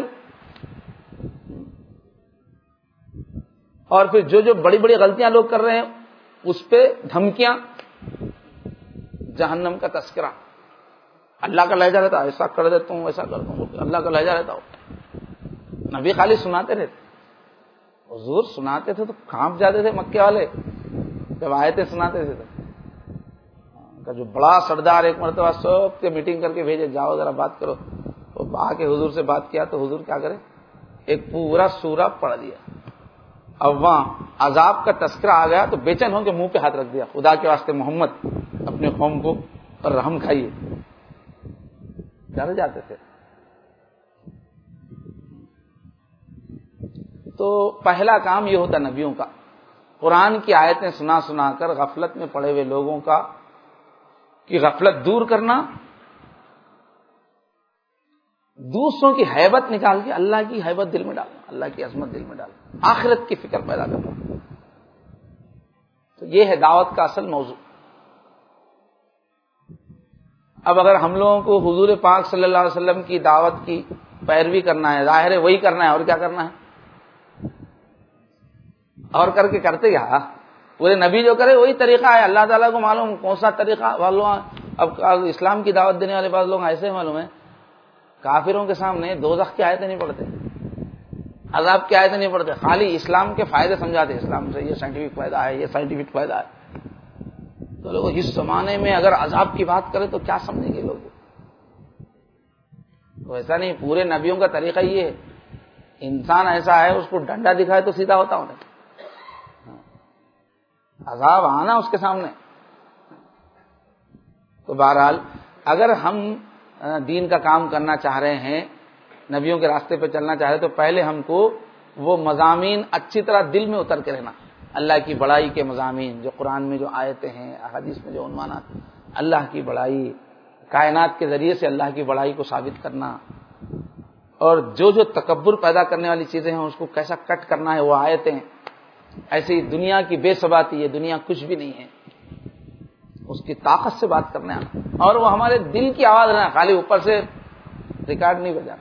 اور پھر جو بڑی بڑی غلطیاں لوگ کر رہے ہیں اس پہ دھمکیاں، جہنم کا تذکرہ، اللہ کا لہجہ رہتا، ایسا کر دیتا ہوں ویسا کرتا ہوں، اللہ کا لہجہ رہتا ہو۔ نبی خالی سناتے رہتے، حضور سناتے تھے تو کانپ جاتے تھے مکے والے جب آیتیں سناتے تھے، تو جو بڑا سردار ایک مرتبہ سب کے میٹنگ کر کے بھیجے، جاؤ ذرا بات کرو، وہ آ کے حضور سے بات کیا تو حضور کیا کرے، ایک پورا سورہ پڑھ دیا۔ اب وہاں عذاب کا تذکرہ آ گیا تو بے چین ہو کے منہ پہ ہاتھ رکھ دیا، خدا کے واسطے محمد اپنے قوم کو اور رحم کھائیے، ڈر جاتے تھے۔ تو پہلا کام یہ ہوتا نبیوں کا، قرآن کی آیتیں سنا سنا کر غفلت میں پڑے ہوئے لوگوں کا کی غفلت دور کرنا، دوسروں کی ہیبت نکال کے اللہ کی ہیبت دل میں ڈالنا، اللہ کی عظمت دل میں ڈالنا، آخرت کی فکر پیدا کرنا۔ تو یہ ہے دعوت کا اصل موضوع۔ اب اگر ہم لوگوں کو حضور پاک صلی اللہ علیہ وسلم کی دعوت کی پیروی کرنا ہے، ظاہر ہے وہی کرنا ہے، اور کیا کرنا ہے، اور کر کے کرتے کیا، پورے نبی جو کرے وہی طریقہ ہے، اللہ تعالیٰ کو معلوم کون سا طریقہ اب اسلام کی دعوت دینے والے بعض لوگ ایسے معلوم ہے کافروں کے سامنے دوزخ کی آیتیں نہیں پڑھتے، عذاب کی آیتیں نہیں پڑھتے، خالی اسلام کے فائدے سمجھاتے، اسلام سے یہ سائنٹیفک فائدہ ہے، یہ سائنٹیفک فائدہ ہے۔ تو لوگ اس زمانے میں اگر عذاب کی بات کرے تو کیا سمجھیں گے لوگ؟ تو ایسا نہیں، پورے نبیوں کا طریقہ یہ ہے، انسان ایسا ہے اس کو ڈنڈا دکھائے تو سیدھا ہوتا ہونا، عذاب آنا اس کے سامنے۔ تو بہرحال اگر ہم دین کا کام کرنا چاہ رہے ہیں، نبیوں کے راستے پہ چلنا چاہ رہے ہیں، تو پہلے ہم کو وہ مضامین اچھی طرح دل میں اتر کے رہنا، اللہ کی بڑائی کے مضامین جو قرآن میں جو آیتیں ہیں، احادیث میں جو عنوانات، اللہ کی بڑائی، کائنات کے ذریعے سے اللہ کی بڑائی کو ثابت کرنا، اور جو جو تکبر پیدا کرنے والی چیزیں ہیں اس کو کیسا کٹ کرنا ہے، وہ آیتیں۔ ایسے ہی دنیا کی بے ثباتی، یہ دنیا کچھ بھی نہیں ہے، اس کی طاقت سے بات کرنا ہے، اور وہ ہمارے دل کی آواز رہنا، خالی اوپر سے ریکارڈ نہیں بجانا۔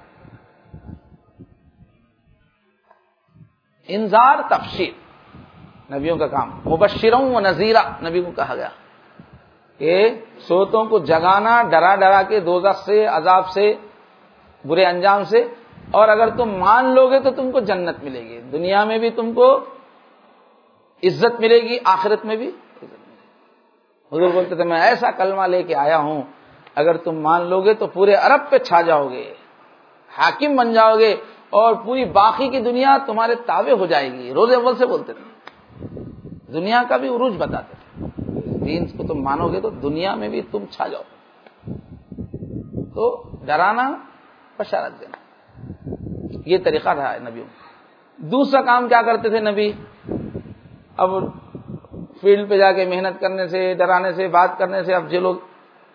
انذار تبشیر نبیوں کا کام، مبشروں و نذیرہ نبی کو کہا گیا کہ سوتوں کو جگانا، ڈرا ڈرا کے دوزخ سے، عذاب سے، برے انجام سے، اور اگر تم مان لو گے تو تم کو جنت ملے گی، دنیا میں بھی تم کو عزت ملے گی، آخرت میں بھی عزت ملے گی۔ حضور بولتے تھے میں ایسا کلمہ لے کے آیا ہوں، اگر تم مان لو گے تو پورے عرب پہ چھا جاؤ گے، حاکم بن جاؤ گے، اور پوری باقی کی دنیا تمہارے تابع ہو جائے گی۔ روز اول سے بولتے تھے، دنیا کا بھی عروج بتاتے تھے، دین کو تم مانو گے تو دنیا میں بھی تم چھا جاؤ۔ تو ڈرانا، بشارت دینا، یہ طریقہ رہا ہے نبیوں۔ دوسرا کام کیا کرتے تھے نبی؟ اب فیلڈ پہ جا کے محنت کرنے سے، ڈرانے سے، بات کرنے سے اب جو لوگ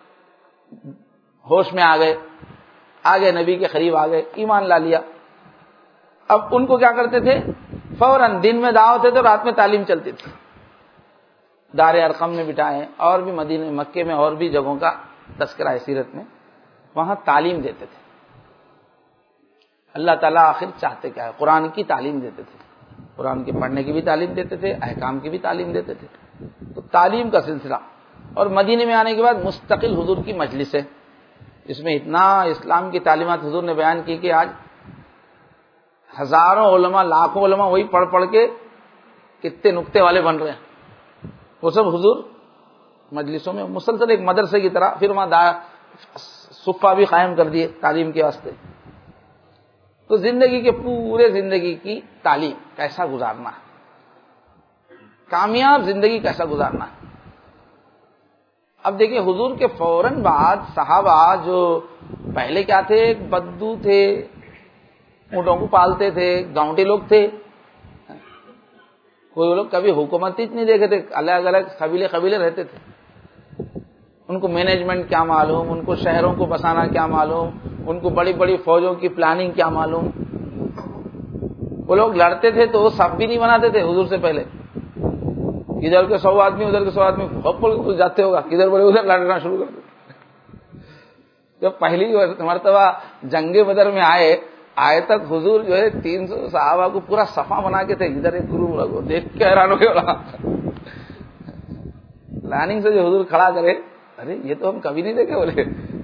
ہوش میں آ گئے نبی کے قریب آ گئے، ایمان لا لیا، اب ان کو کیا کرتے تھے؟ فوراً دن میں دعوت ہے تو رات میں تعلیم چلتی تھی، دار ارقم میں بٹھائے، اور بھی مدینے مکے میں اور بھی جگہوں کا تذکرہ ہے سیرت میں، وہاں تعلیم دیتے تھے۔ اللہ تعالیٰ آخر چاہتے کیا ہے؟ قرآن کی تعلیم دیتے تھے، قرآن کے پڑھنے کی بھی تعلیم دیتے تھے، احکام کی بھی تعلیم دیتے تھے۔ تو تعلیم کا سلسلہ، اور مدینے میں آنے کے بعد مستقل حضور کی مجلس ہے، اس میں اتنا اسلام کی تعلیمات حضور نے بیان کی کہ آج ہزاروں علماء، لاکھوں علماء وہی پڑھ کے کتنے نقطے والے بن رہے ہیں، وہ سب حضور مجلسوں میں مسلسل ایک مدرسے کی طرح، پھر وہاں صفہ بھی قائم کر دیے تعلیم کے واسطے۔ تو زندگی کے پورے زندگی کی تعلیم کیسا گزارنا ہے، کامیاب زندگی کیسا گزارنا ہے۔ اب دیکھیں حضور کے فوراً بعد صحابہ جو پہلے کیا تھے، ایک بدو تھے، اونٹوں کو پالتے تھے، گاؤں لوگ تھے، کوئی لوگ کبھی حکومت ہی نہیں دیکھے تھے، الگ الگ قبیلے رہتے تھے، ان کو مینجمنٹ کیا معلوم، ان کو شہروں کو بسانا کیا معلوم، ان کو بڑی بڑی فوجوں کی پلاننگ کیا معلوم۔ وہ لوگ لڑتے تھے تو وہ سب بھی نہیں بناتے تھے حضور سے پہلے، ادھر کے 100 آدمی ادھر کے 100 آدمی گھس جاتے ہوگا، کدھر بڑے ادھر لڑنا شروع کر دیتے۔ جب پہلی مرتبہ جنگ بدر میں آئے تک حضور جو ہے 300 صحابہ کو پورا صفا بنا کے تھے، ادھر ایک گروپ لگو، دیکھ کے حیران ہو گیا، پلاننگ سے جو حضور کھڑا کرے، ارے یہ تو ہم کبھی نہیں دیکھے، بولے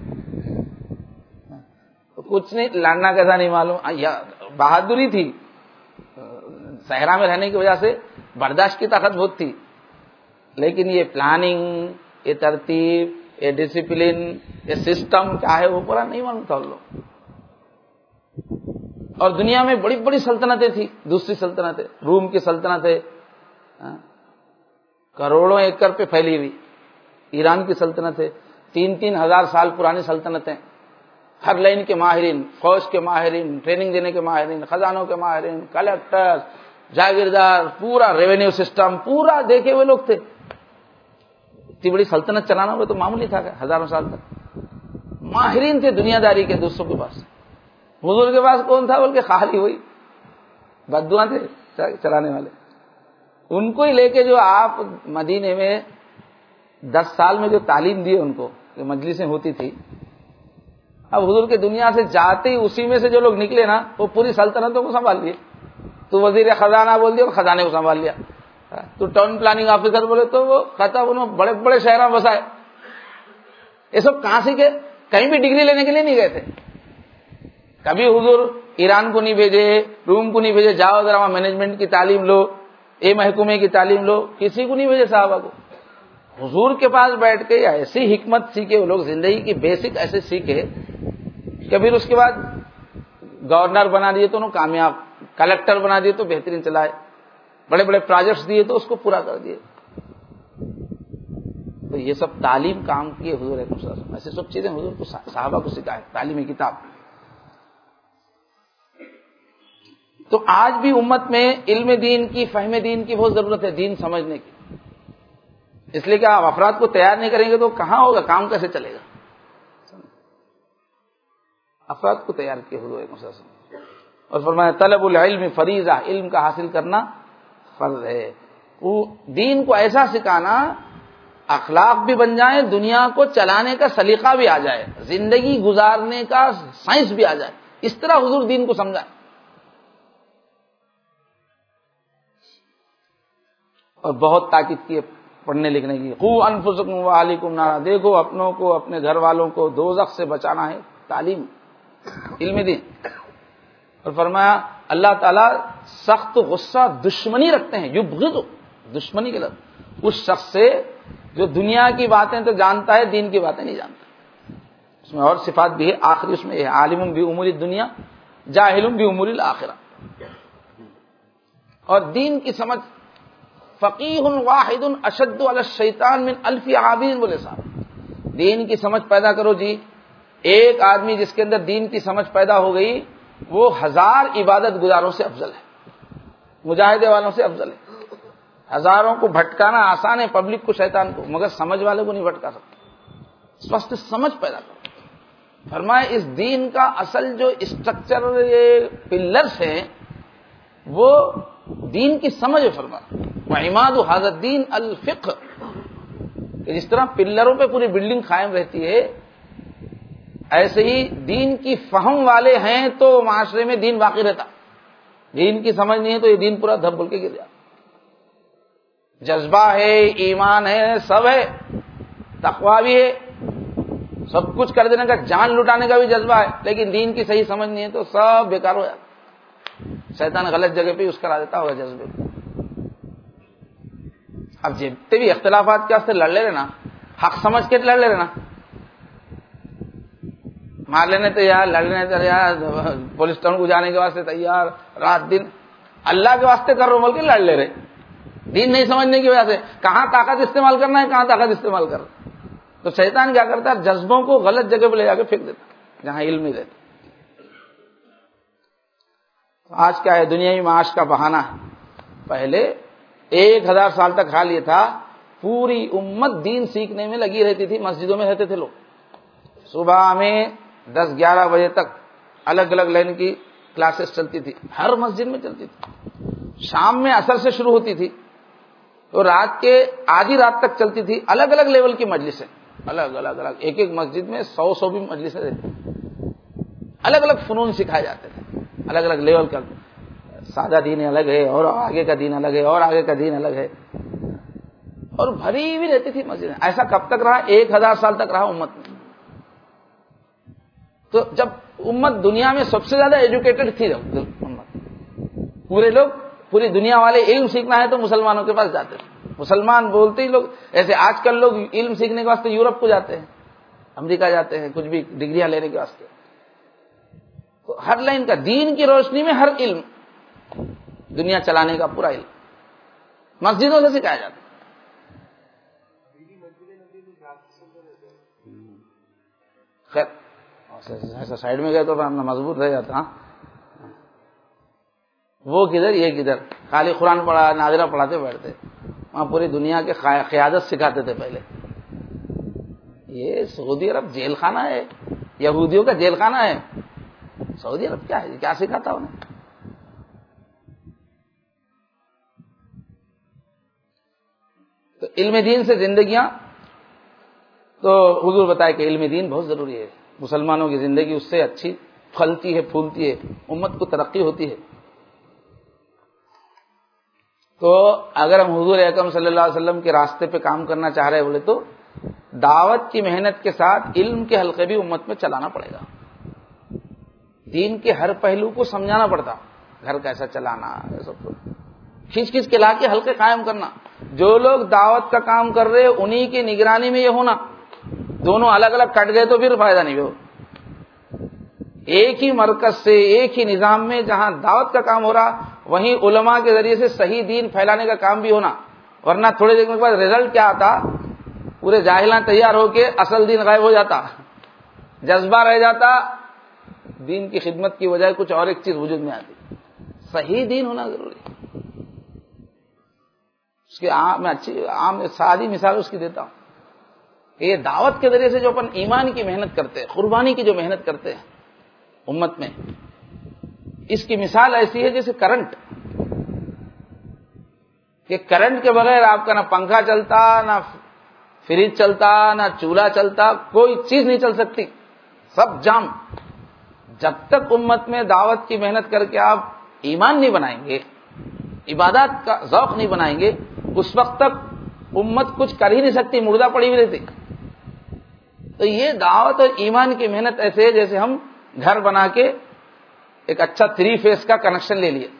تو کچھ نہیں، لڑنا کیسا نہیں معلوم، بہادری تھی، صحرا میں رہنے کی وجہ سے برداشت کی طاقت بہت تھی، لیکن یہ پلاننگ، یہ ترتیب، یہ ڈسپلن، یہ سسٹم کیا ہے وہ پورا نہیں معلوم تھا لوگ۔ اور دنیا میں بڑی بڑی سلطنتیں تھی، دوسری سلطنتیں، روم کی سلطنت ہے، کروڑوں ایکڑ پہ پھیلی ہوئی، ایران کی سلطنت ہے، 3-3 ہزار سال پرانی سلطنتیں، ہر لائن کے ماہرین، فوج کے ماہرین، ٹریننگ دینے کے ماہرین، خزانوں کے ماہرین، کلکٹر، جاگیردار، پورا ریونیو سسٹم پورا دیکھے ہوئے لوگ تھے۔ اتنی بڑی سلطنت چلانا ہوگا تو معمولی تھا، ہزاروں سال تک ماہرین تھے دنیا داری کے دوسروں کے پاس۔ حضور کے پاس کون تھا؟ بول کے خالی ہوئی بددعا تھے چلانے والے، ان کو ہی لے کے جو آپ مدینے میں 10 سال میں جو تعلیم دی ان کو، جو مجلسیں ہوتی تھی، اب حضور کے دنیا سے جاتے ہی اسی میں سے جو لوگ نکلے نا، وہ پوری سلطنتوں کو سنبھال لیے۔ تو وزیر خزانہ بول دیا، خزانے کو سنبھال لیا، تو ٹاؤن پلاننگ آفیسر بولے تو وہ ختم، انہوں بڑے بڑے شہروں بسائے، یہ سب کہاں سیکھے؟ کہیں بھی ڈگری لینے کے لیے نہیں گئے تھے. کبھی حضور ایران کو نہیں بھیجے, روم کو نہیں بھیجے, جاؤ ذرا وہاں مینجمنٹ کی تعلیم لو, محکمے کی تعلیم لو, کسی کو نہیں بھیجے صحابہ کو. حضور کے پاس بیٹھ کے ایسی حکمت سیکھے وہ لوگ, زندگی کی بیسک ایسے سیکھے کہ پھر اس کے بعد گورنر بنا دیے تو انہوں کامیاب, کلکٹر بنا دیے تو بہترین چلائے, بڑے بڑے پروجیکٹس دیے تو اس کو پورا کر دیے. تو یہ سب تعلیم کام کی ہے حضور اکرم صلی اللہ علیہ وسلم. ایسی سب چیزیں حضور کو صحابہ کو سکھائے, تعلیمی کتاب. تو آج بھی امت میں علم دین کی, فہم دین کی بہت ضرورت ہے, دین سمجھنے کی. اس لیے کہ آپ افراد کو تیار نہیں کریں گے تو کہاں ہوگا, کام کیسے چلے گا؟ افراد کو تیار کیے حضور اکرم صلی اللہ علیہ وسلم. اور فرمایا طلب العلم فریضہ, علم کا حاصل کرنا فرض ہے. وہ دین کو ایسا سکھانا اخلاق بھی بن جائیں, دنیا کو چلانے کا سلیقہ بھی آ جائے, زندگی گزارنے کا سائنس بھی آ جائے. اس طرح حضور دین کو سمجھائیں. اور بہت تاکید کی پڑھنے لکھنے کی. قوا انفسکم واہلیکم نارا, دیکھو اپنوں کو اپنے گھر والوں کو دوزخ سے بچانا ہے. تعلیم, علم دین. اور فرمایا اللہ تعالیٰ سخت غصہ دشمنی رکھتے ہیں, یبغض, دشمنی کے لفظ اس شخص سے جو دنیا کی باتیں تو جانتا ہے, دین کی باتیں نہیں جانتا. اس میں اور صفات بھی ہے, آخری اس میں یہ عالم بامور الدنیا جاہل بامور الآخرہ. اور دین کی سمجھ, فقیہ واحد اشد علی الشیطان من الف عابد, بولے صاحب دین کی سمجھ پیدا کرو جی. ایک آدمی جس کے اندر دین کی سمجھ پیدا ہو گئی وہ 1000 عبادت گزاروں سے افضل ہے, مجاہدے والوں سے افضل ہے. ہزاروں کو بھٹکانا آسان ہے, پبلک کو, شیطان کو, مگر سمجھ والے کو نہیں بھٹکا سکتے. سپشٹ سمجھ پیدا کرو. فرمائے اس دین کا اصل جو اسٹرکچر, پلرز ہیں, وہ دین کی سمجھ ہے. فرمایا وعماد ھذا الدین الفقہ, کہ جس طرح پلروں پہ پوری بلڈنگ قائم رہتی ہے, ایسے ہی دین کی فہم والے ہیں تو معاشرے میں دین باقی رہتا. دین کی سمجھ نہیں ہے تو یہ دین پورا دھب بول کے گر جاتا. جذبہ ہے, ایمان ہے, سب ہے, تقویٰ بھی ہے, سب کچھ کر دینے کا, جان لٹانے کا بھی جذبہ ہے, لیکن دین کی صحیح سمجھ نہیں ہے تو سب بیکار ہو جاتا. شیطان غلط جگہ پہ یوز کرا دیتا ہوگا جذبے کو. اب جتنے بھی اختلافات کے واسطے لڑ لے رہے نا, حق سمجھ کے لڑ لے رہے نا, مار لینے تیار, لڑ لینے تیار, پولیس ٹاؤن کو جانے کے واسطے تیار, رات دن اللہ کے واسطے کر رہے بول کے لڑ لے رہے. دین نہیں سمجھنے کی وجہ سے کہاں طاقت استعمال کرنا ہے, کہاں طاقت استعمال کرنا. تو شیطان کیا کرتا ہے, جذبوں کو غلط جگہ پہ لے جا کے پھینک دیتا جہاں علم ہی رہتا. آج کیا ہے, دنیاوی معاش کا بہانہ ہے. پہلے 1000 سال تک حال یہ تھا, پوری امت دین سیکھنے میں لگی رہتی تھی. مسجدوں میں رہتے تھے لوگ, صبح میں 10-11 بجے تک الگ الگ لائن کی کلاسز چلتی تھی, ہر مسجد میں چلتی تھی. شام میں عصر سے شروع ہوتی تھی تو رات کے آدھی رات تک چلتی تھی. الگ الگ لیول کی مجلسیں, الگ الگ الگ, ایک ایک مسجد میں 100 بھی مجلسیں رہتی. الگ الگ فنون سکھائے جاتے تھے, الگ الگ لیول کا. سادہ دین الگ ہے, اور آگے کا دین الگ ہے, اور آگے کا دین الگ ہے, اور بھری بھی رہتی تھی مسجدیں. ایسا کب تک رہا؟ 1000 سال تک رہا امت میں. تو جب امت دنیا میں سب سے زیادہ ایجوکیٹڈ تھی, جب امت پورے لوگ, پوری دنیا والے علم سیکھنا ہے تو مسلمانوں کے پاس جاتے تھے. مسلمان بولتے ہی لوگ, ایسے آج کل لوگ علم سیکھنے کے واسطے یورپ کو جاتے ہیں, امریکہ جاتے ہیں, کچھ بھی ڈگریاں لینے کے واسطے. تو ہر لائن کا دین کی روشنی میں ہر علم, دنیا چلانے کا پورا علم مسجدوں سے سکھایا جاتا ہے. خیر ایسا سائڈ میں گئے تو اپنا مضبوط رہ جاتا. وہ کدھر یہ کدھر, خالی قرآن پڑھا, ناظرہ پڑھاتے بیٹھتے. وہاں پوری دنیا کے قیادت سکھاتے تھے پہلے. یہ سعودی عرب جیل خانہ ہے, یہودیوں کا جیل خانہ ہے. سعودی عرب کیا ہے, کیا سکھاتا انہیں؟ تو علم دین سے زندگیاں, تو حضور بتائے کہ علم دین بہت ضروری ہے. مسلمانوں کی زندگی اس سے اچھی پھلتی ہے, پھولتی ہے, امت کو ترقی ہوتی ہے. تو اگر ہم حضور اکرم صلی اللہ علیہ وسلم کے راستے پہ کام کرنا چاہ رہے بولے تو دعوت کی محنت کے ساتھ علم کے حلقے بھی امت میں چلانا پڑے گا. دین کے ہر پہلو کو سمجھانا پڑتا، گھر کیسا چلانا، سب کھینچ کھینچ کے لا کے حلقے قائم کرنا. جو لوگ دعوت کا کام کر رہے انہی کی نگرانی میں یہ ہونا. دونوں الگ الگ کٹ گئے تو پھر فائدہ نہیں ہو. ایک ہی مرکز سے ایک ہی نظام میں جہاں دعوت کا کام ہو رہا وہیں علماء کے ذریعے سے صحیح دین پھیلانے کا کام بھی ہونا. ورنہ تھوڑے دن کے بعد رزلٹ کیا آتا، پورے جاہلاں تیار ہو کے اصل دین غائب ہو جاتا، جذبہ رہ جاتا، دین کی خدمت کی بجائے کچھ اور ایک چیز وجود میں آتی. صحیح دین ہونا ضروری ہے. اس کی میں عام سادی مثال اس کی دیتا ہوں. یہ دعوت کے ذریعے سے جو اپن ایمان کی محنت کرتے ہیں، قربانی کی جو محنت کرتے ہیں امت میں، اس کی مثال ایسی ہے جیسے کرنٹ. کہ کرنٹ کے بغیر آپ کا نہ پنکھا چلتا، نہ فریج چلتا، نہ چولہا چلتا، کوئی چیز نہیں چل سکتی، سب جام. جب تک امت میں دعوت کی محنت کر کے آپ ایمان نہیں بنائیں گے، عبادات کا ذوق نہیں بنائیں گے، اس وقت تک امت کچھ کر ہی نہیں سکتی، مردہ پڑی ہوئی رہتی. تو یہ دعوت اور ایمان کی محنت ایسے ہے جیسے ہم گھر بنا کے ایک اچھا 3 فیز کا کنیکشن لے لیے،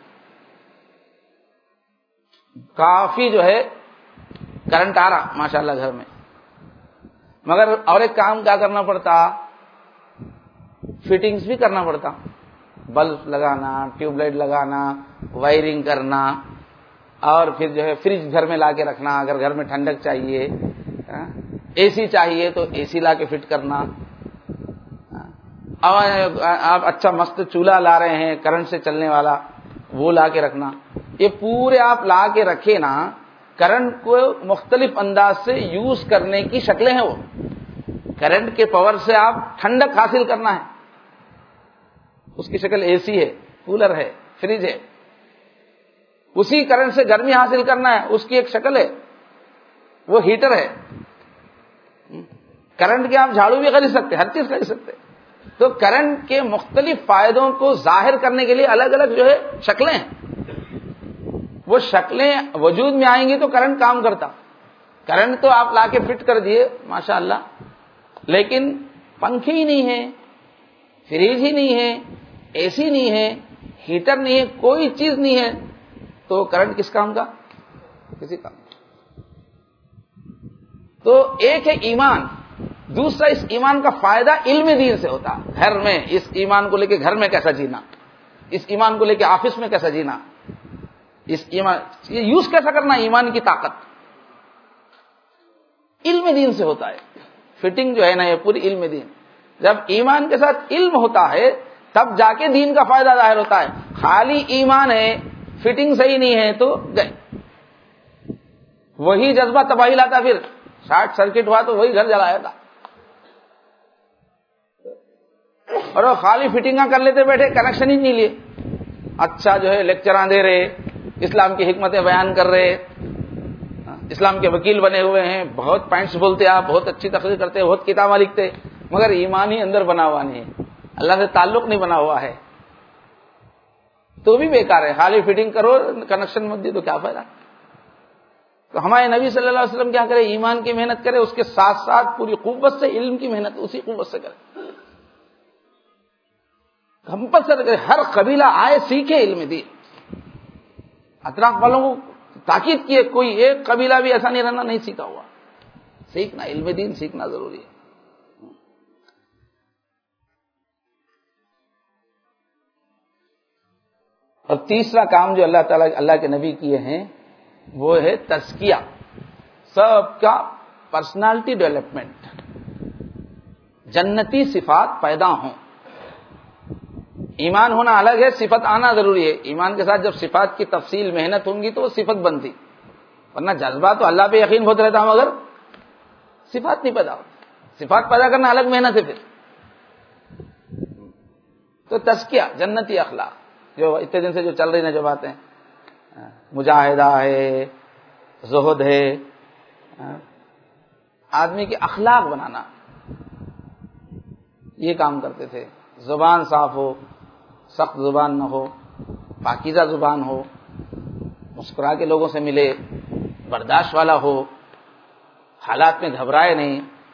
کافی جو ہے کرنٹ آ رہا ماشاءاللہ گھر میں، مگر اور ایک کام کیا کرنا پڑتا، فٹنگز بھی کرنا پڑتا، بلب لگانا، ٹیوب لائٹ لگانا، وائرنگ کرنا، اور پھر جو ہے فریج گھر میں لا کے رکھنا. اگر گھر میں ٹھنڈک چاہیے، اے سی چاہیے تو اے سی لا کے فٹ کرنا. اور آپ اچھا مست چولہا لا رہے ہیں کرنٹ سے چلنے والا، وہ لا کے رکھنا. یہ پورے آپ لا کے رکھے نا، کرنٹ کو مختلف انداز سے یوز کرنے کی شکلیں ہیں. وہ کرنٹ کے پاور سے آپ ٹھنڈک حاصل کرنا ہے، اس کی شکل اے سی ہے، کولر ہے، فریج ہے. اسی کرنٹ سے گرمی حاصل کرنا ہے، اس کی ایک شکل ہے، وہ ہیٹر ہے. کرنٹ کے آپ جھاڑو بھی خرید سکتے، ہر چیز خرید سکتے. تو کرنٹ کے مختلف فائدوں کو ظاہر کرنے کے لیے الگ الگ جو ہے شکلیں ہیں. وہ شکلیں وجود میں آئیں گی تو کرنٹ کام کرتا. کرنٹ تو آپ لا کے فٹ کر دیے ماشاءاللہ، لیکن پنکھے ہی نہیں ہے، فریج ہی نہیں ہے، اے سی نہیں ہے، ہیٹر نہیں ہے، کوئی چیز نہیں ہے، تو کرنٹ کس کام کا؟ کسی کام. تو ایک ہے ایمان، دوسرا اس ایمان کا فائدہ علم دین سے ہوتا. گھر میں اس ایمان کو لے کے گھر میں کیسا جینا، اس ایمان کو لے کے آفس میں کیسا جینا، اس ایمان یہ یوز کیسا کرنا، ایمان کی طاقت علم دین سے ہوتا ہے. فٹنگ جو ہے نا یہ پوری علم دین. جب ایمان کے ساتھ علم ہوتا ہے تب جا کے دین کا فائدہ ظاہر ہوتا ہے. خالی ایمان ہے، فٹنگ صحیح نہیں ہے تو گئے. وہی جذبہ تباہی لاتا، پھر شارٹ سرکٹ ہوا تو وہی گھر جلایا تھا. اور وہ خالی فٹنگاں کر لیتے بیٹھے، کنیکشن ہی نہیں لیے. اچھا جو ہے لیکچراں دے رہے، اسلام کی حکمتیں بیان کر رہے، اسلام کے وکیل بنے ہوئے ہیں، بہت پوائنٹس بولتے، آپ بہت اچھی تقریر کرتے، بہت کتابیں لکھتے، مگر ایمان ہی اندر بنا ہوا نہیں ہے، اللہ سے تعلق نہیں بنا ہوا ہے، تو بھی بیکار ہے. خالی فٹنگ کرو، کنیکشن مت دی تو کیا فائدہ. تو ہمارے نبی صلی اللہ علیہ وسلم کیا کرے، ایمان کی محنت کرے، اس کے ساتھ ساتھ پوری قوت سے علم کی محنت اسی قوت سے کرے. کمپلسری کرے، ہر قبیلہ آئے سیکھے علم دین. اطراف والوں کو تاکید کیے، کوئی ایک قبیلہ بھی ایسا نہیں رہنا نہیں سیکھا ہوا. سیکھنا، علم دین سیکھنا ضروری ہے. اور تیسرا کام جو اللہ تعالیٰ اللہ کے نبی کیے ہیں وہ ہے تزکیہ، سب کا پرسنالٹی ڈیولپمنٹ، جنتی صفات پیدا ہوں. ایمان ہونا الگ ہے، صفت آنا ضروری ہے. ایمان کے ساتھ جب صفات کی تفصیل محنت ہوں گی تو وہ صفت بنتی، ورنہ جذبہ تو اللہ پہ یقین بہت رہتا مگر صفات نہیں پیدا ہوتی. صفات پیدا کرنا الگ محنت ہے. پھر تو تزکیہ، جنتی اخلاق جو اتنے دن سے جو چل رہی ہیں جو باتیں، مجاہدہ ہے، زہد ہے، آدمی کے اخلاق بنانا، یہ کام کرتے تھے. زبان صاف ہو، سخت زبان نہ ہو، پاکیزہ زبان ہو، مسکرا کے لوگوں سے ملے، برداشت والا ہو، حالات میں گھبرائے نہیں.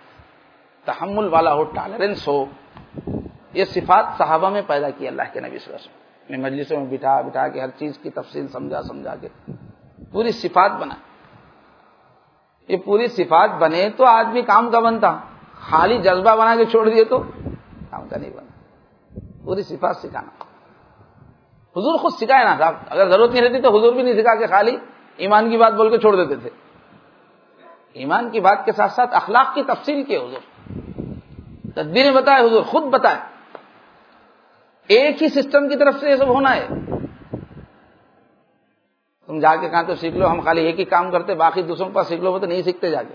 تحمل والا ہو، ٹالرنس ہو. یہ صفات صحابہ میں پیدا کی اللہ کے نبی صلی اللہ علیہ وسلم نے. مجلسوں میں بٹھا کے ہر چیز کی تفصیل سمجھا کے پوری صفات بنا. یہ پوری صفات بنے تو آدمی کام کا بنتا. خالی جذبہ بنا کے چھوڑ دیے تو کام کا نہیں بنا. پوری صفات سکھانا. حضور خود سکھائے نا صاحب. اگر ضرورت نہیں رہتی تو حضور بھی نہیں سکھا کے خالی ایمان کی بات بول کے چھوڑ دیتے تھے. ایمان کی بات کے ساتھ ساتھ اخلاق کی تفصیل کی حضور. تدبیریں بتائے حضور، خود بتائے. ایک ہی سسٹم کی طرف سے یہ سب ہونا ہے. تم جا کے کہاں تو سیکھ لو، ہم خالی ایک ہی کام کرتے باقی دوسروں کے پاس سیکھ لو، وہ تو نہیں سیکھتے جا کے.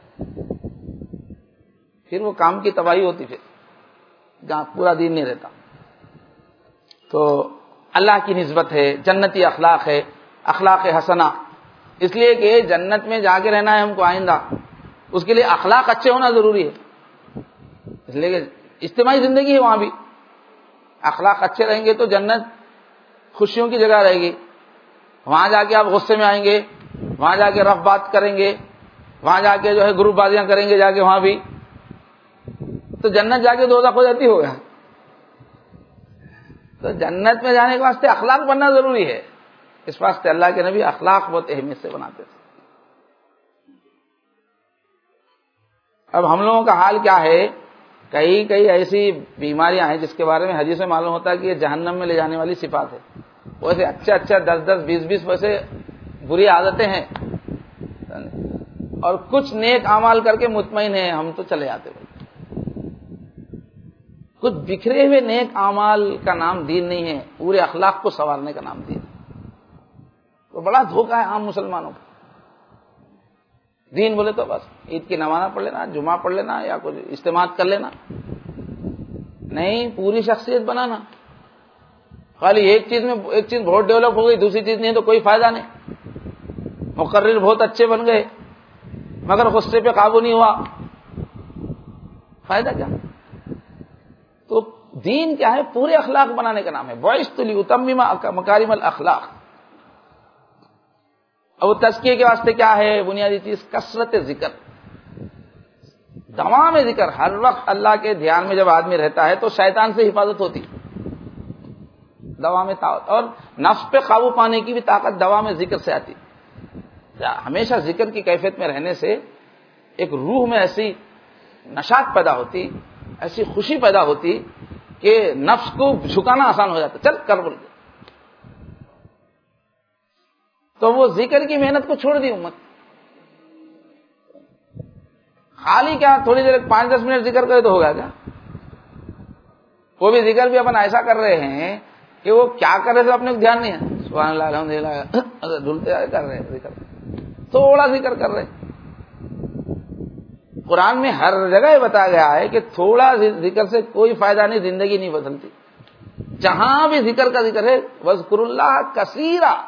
پھر وہ کام کی تباہی ہوتی، پھر جہاں پورا دین نہیں رہتا. تو اللہ کی نسبت ہے، جنتی اخلاق ہے، اخلاق حسنہ. اس لیے کہ جنت میں جا کے رہنا ہے ہم کو آئندہ، اس کے لیے اخلاق اچھے ہونا ضروری ہے. اس لیے کہ اجتماعی زندگی ہے وہاں بھی. اخلاق اچھے رہیں گے تو جنت خوشیوں کی جگہ رہے گی. وہاں جا کے آپ غصے میں آئیں گے، وہاں جا کے رف بات کریں گے، وہاں جا کے جو ہے گروپ بازیاں کریں گے جا کے وہاں بھی، تو جنت جا کے دوزخ ہو جاتی ہوگا. تو جنت میں جانے کے واسطے اخلاق بننا ضروری ہے. اس واسطے اللہ کے نبی اخلاق بہت اہمیت سے بناتے تھے. اب ہم لوگوں کا حال کیا ہے؟ کئی ایسی بیماریاں ہیں جس کے بارے میں حدیث میں معلوم ہوتا ہے کہ یہ جہنم میں لے جانے والی صفات ہے. ویسے اچھا 10 20 ویسے بری عادتیں ہیں، اور کچھ نیک اعمال کر کے مطمئن ہیں ہم تو چلے جاتے. کچھ بکھرے ہوئے نیک اعمال کا نام دین نہیں ہے، پورے اخلاق کو سنوارنے کا نام دین. تو بڑا دھوکہ ہے عام مسلمانوں کا. دین بولے تو بس عید کی نماز پڑھ لینا، جمعہ پڑھ لینا، یا کچھ اجتماعات کر لینا. نہیں، پوری شخصیت بنانا. خالی ایک چیز بہت ڈیولپ ہو گئی، دوسری چیز نہیں تو کوئی فائدہ نہیں. مقرر بہت اچھے بن گئے مگر غصے پہ قابو نہیں ہوا، فائدہ کیا؟ تو دین کیا ہے؟ پورے اخلاق بنانے کا نام ہے. بعثت لأتمم مکارم الاخلاق. اب تزکیے کے واسطے کیا ہے بنیادی چیز؟ کثرت ذکر، دوام ذکر. ہر وقت اللہ کے دھیان میں جب آدمی رہتا ہے تو شیطان سے حفاظت ہوتی، دوام طاقت. اور نفس پہ قابو پانے کی بھی طاقت دوام ذکر سے آتی. ہمیشہ ذکر کی کیفیت میں رہنے سے ایک روح میں ایسی نشاط پیدا ہوتی، ایسی خوشی پیدا ہوتی کہ نفس کو جھکانا آسان ہو جاتا. چل کر بول. تو وہ ذکر کی محنت کو چھوڑ دی امت. خالی کیا تھوڑی دیر 5-10 منٹ ذکر کرے تو ہوگا کیا؟ وہ بھی ذکر بھی اپن ایسا کر رہے ہیں کہ وہ کیا کر رہے تھے اپنے کو دھیان نہیں ہے. سبحان اللہ الحمدللہ ڈھولتے کر رہے ہیں ذکر، تھوڑا ذکر کر رہے. قرآن میں ہر جگہ بتایا گیا ہے کہ تھوڑا ذکر سے کوئی فائدہ نہیں، زندگی نہیں بدلتی. جہاں بھی ذکر کا ذکر ہے وَاذْكُرُوا اللَّهَ كَثِيرًا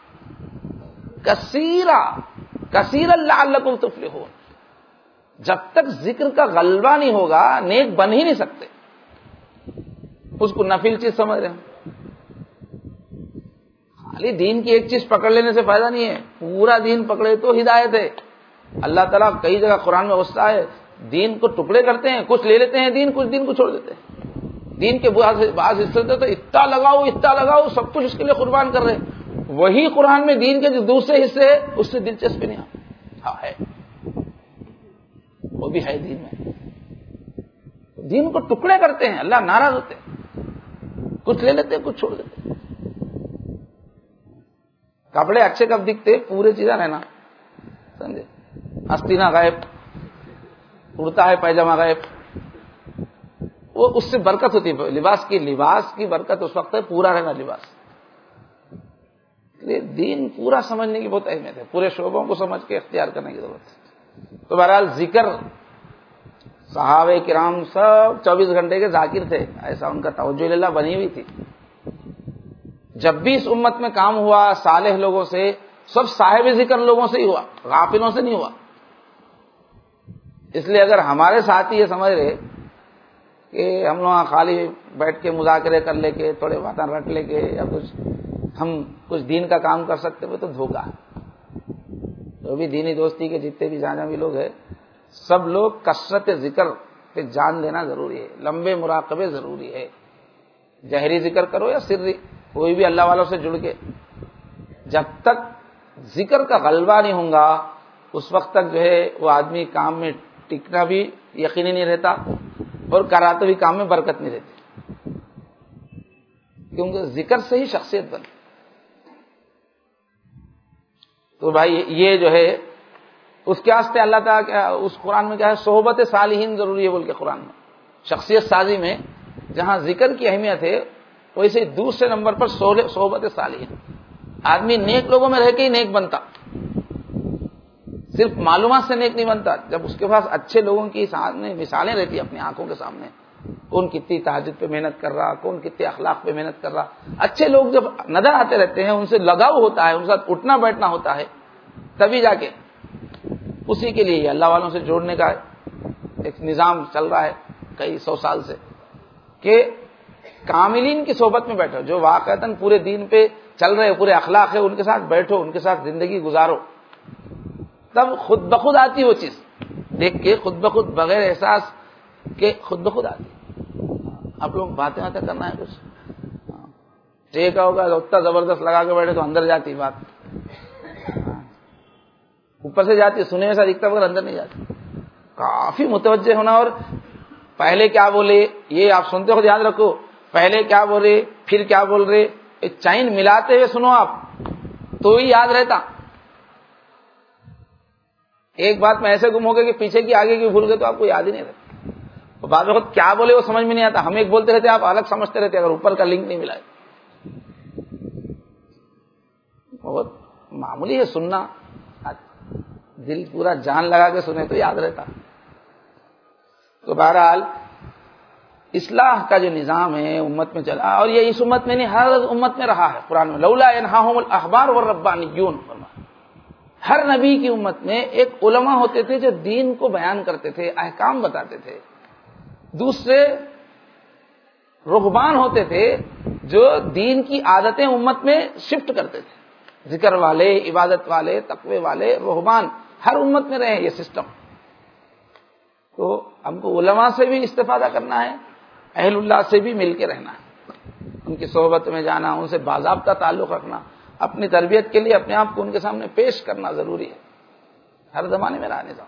كَثِيرًا لَعَلَّكُمْ تُفْلِحُونَ. جب تک ذکر کا غلبہ نہیں ہوگا نیک بن ہی نہیں سکتے. اس کو نفل چیز سمجھ رہے ہیں. خالی دین کی ایک چیز پکڑ لینے سے فائدہ نہیں ہے، پورا دین پکڑے تو ہدایت ہے. اللہ تعالیٰ کئی جگہ قرآن میں غصہ ہے، دین کو ٹکڑے کرتے ہیں، کچھ لے لیتے ہیں دین، کچھ دین کو چھوڑ دیتے ہیں. دین کے بعض حصے تو اتنا لگاؤ سب کچھ اس کے لیے قربان کر رہے ہیں. وہی قرآن میں دین کے جو دوسرے حصے ہیں اس سے دلچسپی نہیں ہے. وہ بھی ہے دین میں. دین کو ٹکڑے کرتے ہیں، اللہ ناراض ہوتے ہیں. کچھ لے لیتے ہیں، کچھ چھوڑ دیتے ہیں. کپڑے اچھے کب دکھتے؟ پورے چیزیں رہنا، سمجھے؟ آستینہ غائب، کرتا ہے پائجامہ غائب. وہ اس سے برکت ہوتی ہے. لباس کی برکت اس وقت ہے پورا رہنا لباس. دین پورا سمجھنے کی بہت اہمیت ہے، پورے شعبوں کو سمجھ کے اختیار کرنے کی ضرورت ہے. تو بہرحال ذکر، صحابہ کرام سب 24 گھنٹے کے ذاکر تھے، ایسا ان کا توجہ اللہ بنی ہوئی تھی. جب بھی اس امت میں کام ہوا صالح لوگوں سے، سب صاحب ذکر لوگوں سے ہی ہوا، غافلوں سے نہیں ہوا. اس لیے اگر ہمارے ساتھی یہ سمجھ رہے کہ ہم لوگ خالی بیٹھ کے مذاکرے کر لے کے، تھوڑے باتیں رٹ لے کے، یا ہم کچھ دین کا کام کر سکتے ہوئے، تو دھوکہ. جو بھی دینی دوستی کے جتنے بھی جہاں بھی لوگ ہیں، سب لوگ کثرت ذکر پہ جان دینا ضروری ہے، لمبے مراقبے ضروری ہے. جہری ذکر کرو یا سری، کوئی بھی اللہ والوں سے جڑ کے جب تک ذکر کا غلبہ نہیں ہوگا اس وقت تک جو ہے وہ آدمی کام میں ٹکنا بھی یقینی نہیں رہتا اور کراتے بھی کام میں برکت نہیں رہتی، کیونکہ ذکر سے ہی شخصیت بنتی. تو بھائی یہ جو ہے اس کے واسطے اللہ تعالیٰ اس قرآن میں کیا ہے، صحبت صالحین ضروری ہے بول کے قرآن میں. شخصیت سازی میں جہاں ذکر کی اہمیت ہے ویسے دوسرے نمبر پر صحبت صالحین. آدمی نیک لوگوں میں رہ کے ہی نیک بنتا، صرف معلومات سے نیک نہیں بنتا. جب اس کے پاس اچھے لوگوں کی سامنے مثالیں رہتی اپنی آنکھوں کے سامنے، کون کتنی تہجد پہ محنت کر رہا، کون کتنے اخلاق پہ محنت کر رہا، اچھے لوگ جب نظر آتے رہتے ہیں، ان سے لگاؤ ہوتا ہے، ان کے ساتھ اٹھنا بیٹھنا ہوتا ہے، تبھی جا کے اسی کے لیے اللہ والوں سے جوڑنے کا ایک نظام چل رہا ہے کئی 100 سال سے کہ کاملین کی صحبت میں بیٹھو، جو واقعتاً پورے دین پہ چل رہے پورے اخلاق ہے، ان کے ساتھ بیٹھو، ان کے ساتھ زندگی گزارو، تب خود بخود آتی وہ چیز دیکھ کے، خود بخود بغیر احساس کے خود بخود آتی. آپ لوگ باتیں کرنا ہے کچھ ٹھیک ہوگا، اتنا زبردست لگا کے بیٹھے تو اندر جاتی بات، اوپر سے جاتی، سنے میں سا دکھتا مگر اندر نہیں جاتی. کافی متوجہ ہونا، اور پہلے کیا بولے یہ آپ سنتے خود یاد رکھو، پہلے کیا بولے پھر کیا بول رہے، ایک چائن ملاتے ہوئے سنو آپ تو ہی یاد رہتا. ایک بات میں ایسے گم ہو گئے کہ پیچھے کی آگے کی بھول گئے تو آپ کو یاد ہی نہیں رہتا. بعد میں خود کیا بولے وہ سمجھ میں نہیں آتا، ہم ایک بولتے رہتے آپ الگ سمجھتے رہتے اگر اوپر کا لنک نہیں ملا. بہت معمولی ہے سننا، دل پورا جان لگا کے سنے تو یاد رہتا. تو بہرحال اصلاح کا جو نظام ہے امت میں چلا، اور یہ اس امت میں نہیں ہر امت میں رہا ہے. قرآن میں لولا ینہاہم الاحبار والربانیون، ہر نبی کی امت میں ایک علماء ہوتے تھے جو دین کو بیان کرتے تھے، احکام بتاتے تھے. دوسرے رہبان ہوتے تھے جو دین کی عادتیں امت میں شفٹ کرتے تھے. ذکر والے، عبادت والے، تقوی والے رہبان ہر امت میں رہے یہ سسٹم. تو ہم کو علماء سے بھی استفادہ کرنا ہے، اہل اللہ سے بھی مل کے رہنا ہے، ان کی صحبت میں جانا، ان سے باضابطہ تعلق رکھنا، اپنی تربیت کے لیے اپنے آپ کو ان کے سامنے پیش کرنا ضروری ہے. ہر زمانے میں رہا نظام.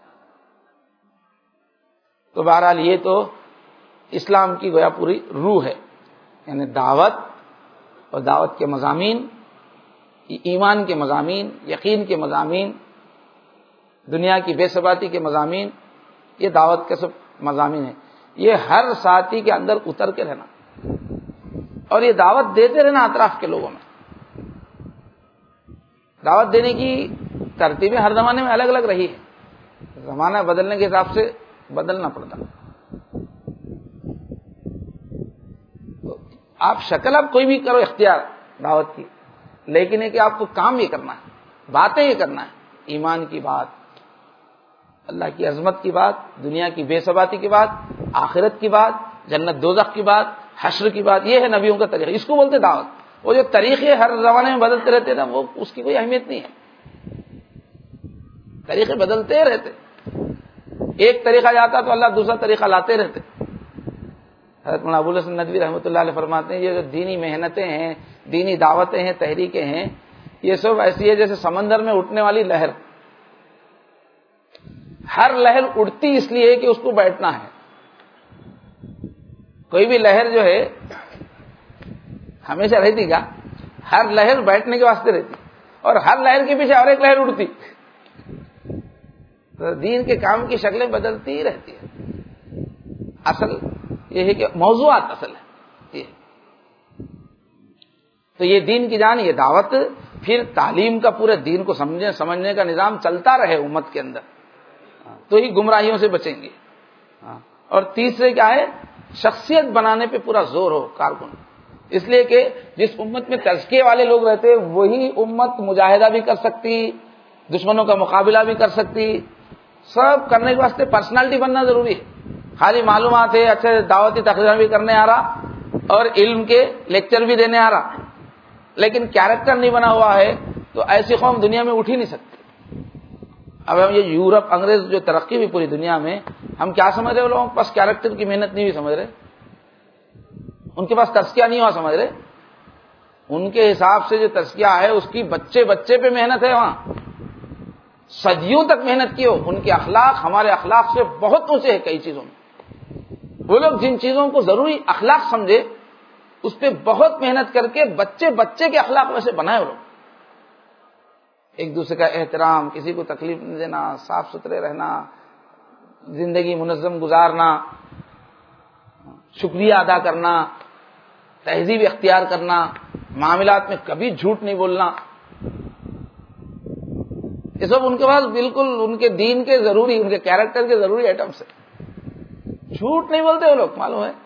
تو بہرحال یہ تو اسلام کی گویا پوری روح ہے، یعنی دعوت اور دعوت کے مضامین، ایمان کے مضامین، یقین کے مضامین، دنیا کی بے ثباتی کے مضامین، یہ دعوت کے سب مضامین ہیں. یہ ہر ساتھی کے اندر اتر کے رہنا اور یہ دعوت دیتے رہنا اطراف کے لوگوں میں. دعوت دینے کی ترتیبیں ہر زمانے میں الگ الگ رہی ہے، زمانہ بدلنے کے حساب سے بدلنا پڑتا. تو آپ شکل اب کوئی بھی کرو اختیار دعوت کی، لیکن ہے کہ آپ کو کام یہ کرنا ہے، باتیں یہ کرنا ہے، ایمان کی بات، اللہ کی عظمت کی بات، دنیا کی بے ثباتی کی بات، آخرت کی بات، جنت دوزخ کی بات، حشر کی بات. یہ ہے نبیوں کا طریقہ، اس کو بولتے دعوت. وہ جو طریقے ہر زمانے میں بدلتے رہتے نا، وہ اس کی کوئی اہمیت نہیں ہے. طریقے بدلتے رہتے، ایک طریقہ جاتا تو اللہ دوسرا طریقہ لاتے رہتے. حضرت مولانا ابو الحسن ندوی رحمۃ اللہ علیہ فرماتے ہیں یہ جو دینی محنتیں ہیں، دینی دعوتیں ہیں، تحریکیں ہیں، یہ سب ایسی ہے جیسے سمندر میں اٹھنے والی لہر. ہر لہر اٹھتی اس لیے کہ اس کو بیٹھنا ہے. کوئی بھی لہر جو ہے ہمیشہ رہتی کا، ہر لہر بیٹھنے کے واسطے رہتی، اور ہر لہر کے پیچھے اور ایک لہر اٹھتی. تو دین کے کام کی شکلیں بدلتی ہی رہتی ہے. اصل یہ ہے کہ موضوعات اصل ہے یہ. تو یہ دین کی جان، یہ دعوت، پھر تعلیم کا پورے دین کو سمجھنے کا نظام چلتا رہے امت کے اندر، تو ہی گمراہیوں سے بچیں گے. اور تیسرے کیا ہے، شخصیت بنانے پہ پورا زور ہو کارکن. اس لیے کہ جس امت میں تزکیے والے لوگ رہتے وہی امت مجاہدہ بھی کر سکتی، دشمنوں کا مقابلہ بھی کر سکتی. سب کرنے کے واسطے پرسنالٹی بننا ضروری ہے. خالی معلومات ہے، اچھے دعوتی تقریر بھی کرنے آ رہا اور علم کے لیکچر بھی دینے آ رہا، لیکن کیریکٹر نہیں بنا ہوا ہے تو ایسی قوم دنیا میں اٹھ ہی نہیں سکتی. اب ہم یہ یورپ، انگریز جو ترقی ہوئی پوری دنیا میں، ہم کیا سمجھ رہے ہیں؟ لوگوں کے پاس کیریکٹر کی محنت نہیں ہوئی سمجھ رہے، ان کے پاس تزکیہ نہیں ہوا سمجھ رہے. ان کے حساب سے جو تزکیہ ہے اس کی بچے بچے پہ محنت ہے، وہاں صدیوں تک محنت کی ہو. ان کے اخلاق ہمارے اخلاق سے بہت اونچے ہیں کئی چیزوں میں. وہ لوگ جن چیزوں کو ضروری اخلاق سمجھے اس پہ بہت محنت کر کے بچے بچے کے اخلاق ویسے بنائے. وہ لوگ ایک دوسرے کا احترام، کسی کو تکلیف نہیں دینا، صاف ستھرے رہنا، زندگی منظم گزارنا، شکریہ ادا کرنا، تہذیب اختیار کرنا، معاملات میں کبھی جھوٹ نہیں بولنا. یہ سب ان کے پاس بالکل ان کے دین کے ضروری، ان کے کیریکٹر کے ضروری آئٹمس ہیں. جھوٹ نہیں بولتے وہ لوگ، معلوم ہے.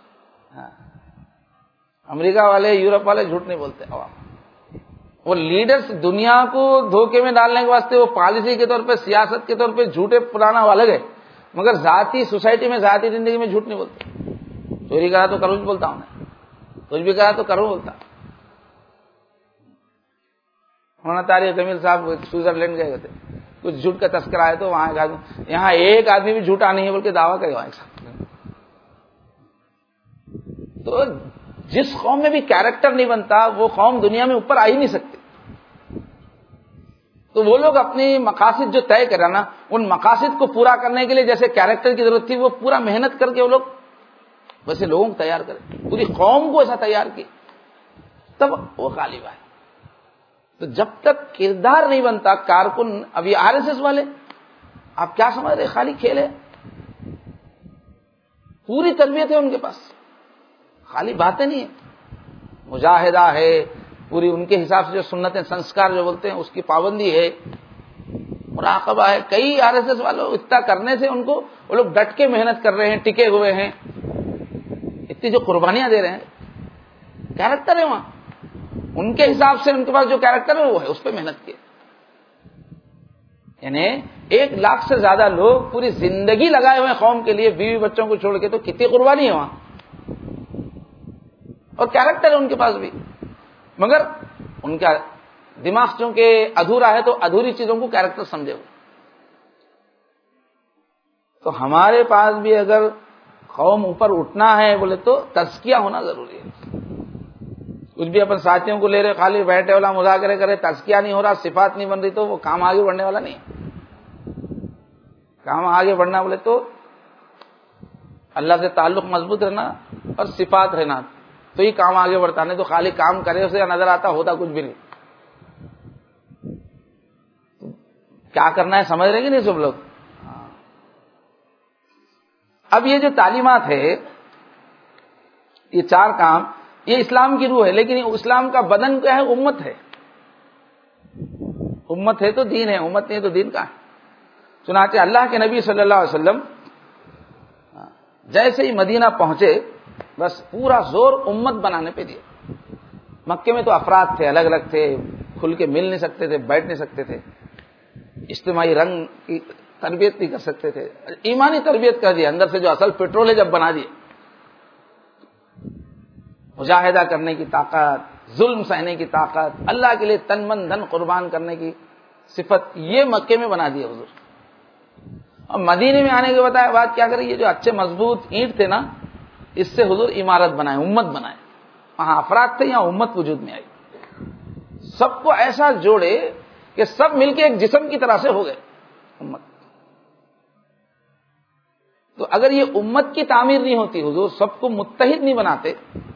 امریکہ والے، یورپ والے جھوٹ نہیں بولتے. عوام وہ لیڈرز دنیا کو دھوکے میں ڈالنے کے واسطے وہ پالیسی کے طور پہ، سیاست کے طور پہ جھوٹے پرانا الگ ہے، مگر ذاتی سوسائٹی میں، ذاتی زندگی میں جھوٹ نہیں بولتے. چوری کرا تو کروں بولتا ہوں میں، کچھ بھی کرا تو کروں بولتا. مولانا طارق جمیل صاحب سوئٹزرلینڈ گئے تھے، کچھ جھوٹ کا تذکرہ آئے تو وہاں یہاں ایک آدمی بھی جھوٹا نہیں ہے بلکہ دعویٰ کرے وہاں ایک ساتھ. تو جس قوم میں بھی کیریکٹر نہیں بنتا وہ قوم دنیا میں اوپر آ ہی نہیں سکتی. تو وہ لوگ اپنی مقاصد جو طے کرا نا، ان مقاصد کو پورا کرنے کے لیے جیسے کیریکٹر کی ضرورت تھی، وہ پورا محنت کر کے وہ لوگ ویسے لوگوں کو تیار کرے، پوری قوم کو ایسا تیار کی، تب وہ غالب آئے. تو جب تک کردار نہیں بنتا کارکن، ابھی RSS والے آپ کیا سمجھ رہے؟ خالی کھیل ہے، پوری تربیت ہے ان کے پاس، خالی باتیں نہیں ہیں. مجاہدہ ہے پوری، ان کے حساب سے جو سنتیں، سنسکار جو بولتے ہیں اس کی پابندی ہے، مراقبہ ہے. کئی RSS والوں اتنا کرنے سے ان کو، وہ لوگ ڈٹ کے محنت کر رہے ہیں، ٹکے ہوئے ہیں، اتنی جو قربانیاں دے رہے ہیں. کیریکٹر ہے وہاں، ان کے حساب سے ان کے پاس جو کیریکٹر ہے وہ ہے، اس پہ محنت کی. یعنی 1 لاکھ سے زیادہ لوگ پوری زندگی لگائے ہوئے قوم کے لیے، بیوی بچوں کو چھوڑ کے، تو کتنی قربانی ہے وہاں. اور کیریکٹر ہے ان کے پاس بھی، مگر ان کا دماغ چونکہ ادھورا ہے تو ادھوری چیزوں کو کیریکٹر سمجھے ہوئے. تو ہمارے پاس بھی اگر قوم اوپر اٹھنا ہے بولے تو تزکیہ ہونا ضروری ہے. کچھ بھی اپن ساتھیوں کو لے رہے، خالی بیٹھے والا مذاکرے کرے، تزکیہ نہیں ہو رہا، صفات نہیں بن رہی، تو وہ کام آگے بڑھنے والا نہیں ہے. کام آگے بڑھنا بولے تو اللہ سے تعلق مضبوط رہنا اور صفات رہنا، تو یہ کام آگے بڑھتا. نہیں تو خالی کام کرے اسے نظر آتا، ہوتا کچھ بھی نہیں. کیا کرنا ہے سمجھ رہے کہ نہیں سب لوگ؟ اب یہ جو تعلیمات ہے، یہ 4 کام، یہ اسلام کی روح ہے، لیکن اسلام کا بدن کیا ہے؟ امت ہے. امت ہے تو دین ہے، امت نہیں ہے تو دین کہاں ہے؟ چنانچہ اللہ کے نبی صلی اللہ علیہ وسلم جیسے ہی مدینہ پہنچے بس پورا زور امت بنانے پہ دیا. مکے میں تو افراد تھے، الگ الگ تھے، کھل کے مل نہیں سکتے تھے، بیٹھ نہیں سکتے تھے، اجتماعی رنگ کی تربیت نہیں کر سکتے تھے. ایمانی تربیت کر دی، اندر سے جو اصل پیٹرول ہے جب بنا دیے. مجاہدہ کرنے کی طاقت، ظلم سہنے کی طاقت، اللہ کے لیے تن من دھن قربان کرنے کی صفت، یہ مکے میں بنا دی حضور. اور مدینے میں آنے کے بعد کیا کریں؟ یہ جو اچھے مضبوط اینٹ تھے نا، اس سے حضور عمارت بنائے، امت بنائے. وہاں افراد تھے، یہاں امت وجود میں آئی. سب کو ایسا جوڑے کہ سب مل کے ایک جسم کی طرح سے ہو گئے امت. تو اگر یہ امت کی تعمیر نہیں ہوتی، حضور سب کو متحد نہیں بناتے،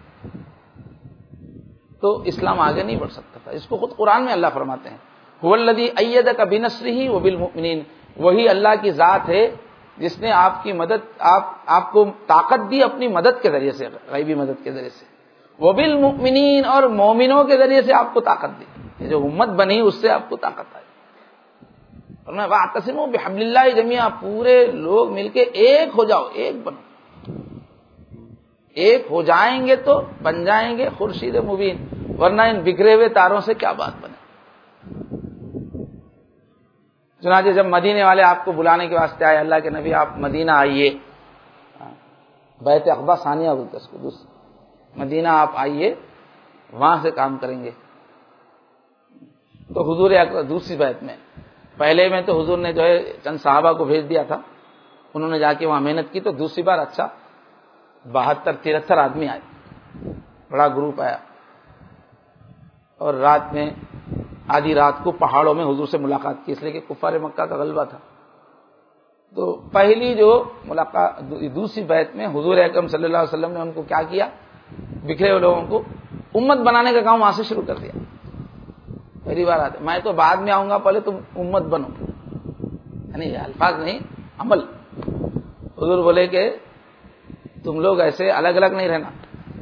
تو اسلام آگے نہیں بڑھ سکتا تھا. اس کو خود قرآن میں اللہ فرماتے ہیں، هو الذی ایدک بنصرہ وبالمؤمنین، وہی اللہ کی ذات ہے جس نے آپ کی مدد، آپ کو طاقت دی اپنی مدد کے ذریعے سے، غیبی مدد کے ذریعے سے، وبالمؤمنین، اور مومنوں کے ذریعے سے آپ کو طاقت دی. یہ جو امت بنی اس سے آپ کو طاقت آئی. فرمایا واعتصموا بحبل اللہ جمیعا، پورے لوگ مل کے ایک ہو جاؤ، ایک بنو. ایک ہو جائیں گے تو بن جائیں گے خورشید مبین، ورنہ ان بکھرے ہوئے تاروں سے کیا بات بنے. چنانچہ جب مدینے والے آپ کو بلانے کے واسطے آئے، اللہ کے نبی آپ مدینہ آئیے، بیت عقبہ ثانیہ بولتے اس کو، مدینہ آپ آئیے، وہاں سے کام کریں گے. تو حضور اکرم دوسری بیت میں، پہلے میں تو حضور نے جو ہے چند صحابہ کو بھیج دیا تھا انہوں نے جا کے وہاں محنت کی تو دوسری بار اچھا 72-73 آدمی آئے، بڑا گروپ آیا، اور رات میں آدھی رات کو پہاڑوں میں حضور سے ملاقات کی، اس لیے کہ کفار مکہ کا غلبہ تھا۔ تو پہلی جو ملاقات دوسری بیعت میں حضور اکرم صلی اللہ علیہ وسلم نے ان کو کیا کیا، بکھرے ہوئے لوگوں کو امت بنانے کا کام وہاں سے شروع کر دیا۔ پہلی بار آتے، میں تو بعد میں آؤں گا، پہلے تم امت بنو، یعنی یہ الفاظ نہیں، عمل۔ حضور بولے کہ تم لوگ ایسے الگ الگ نہیں رہنا،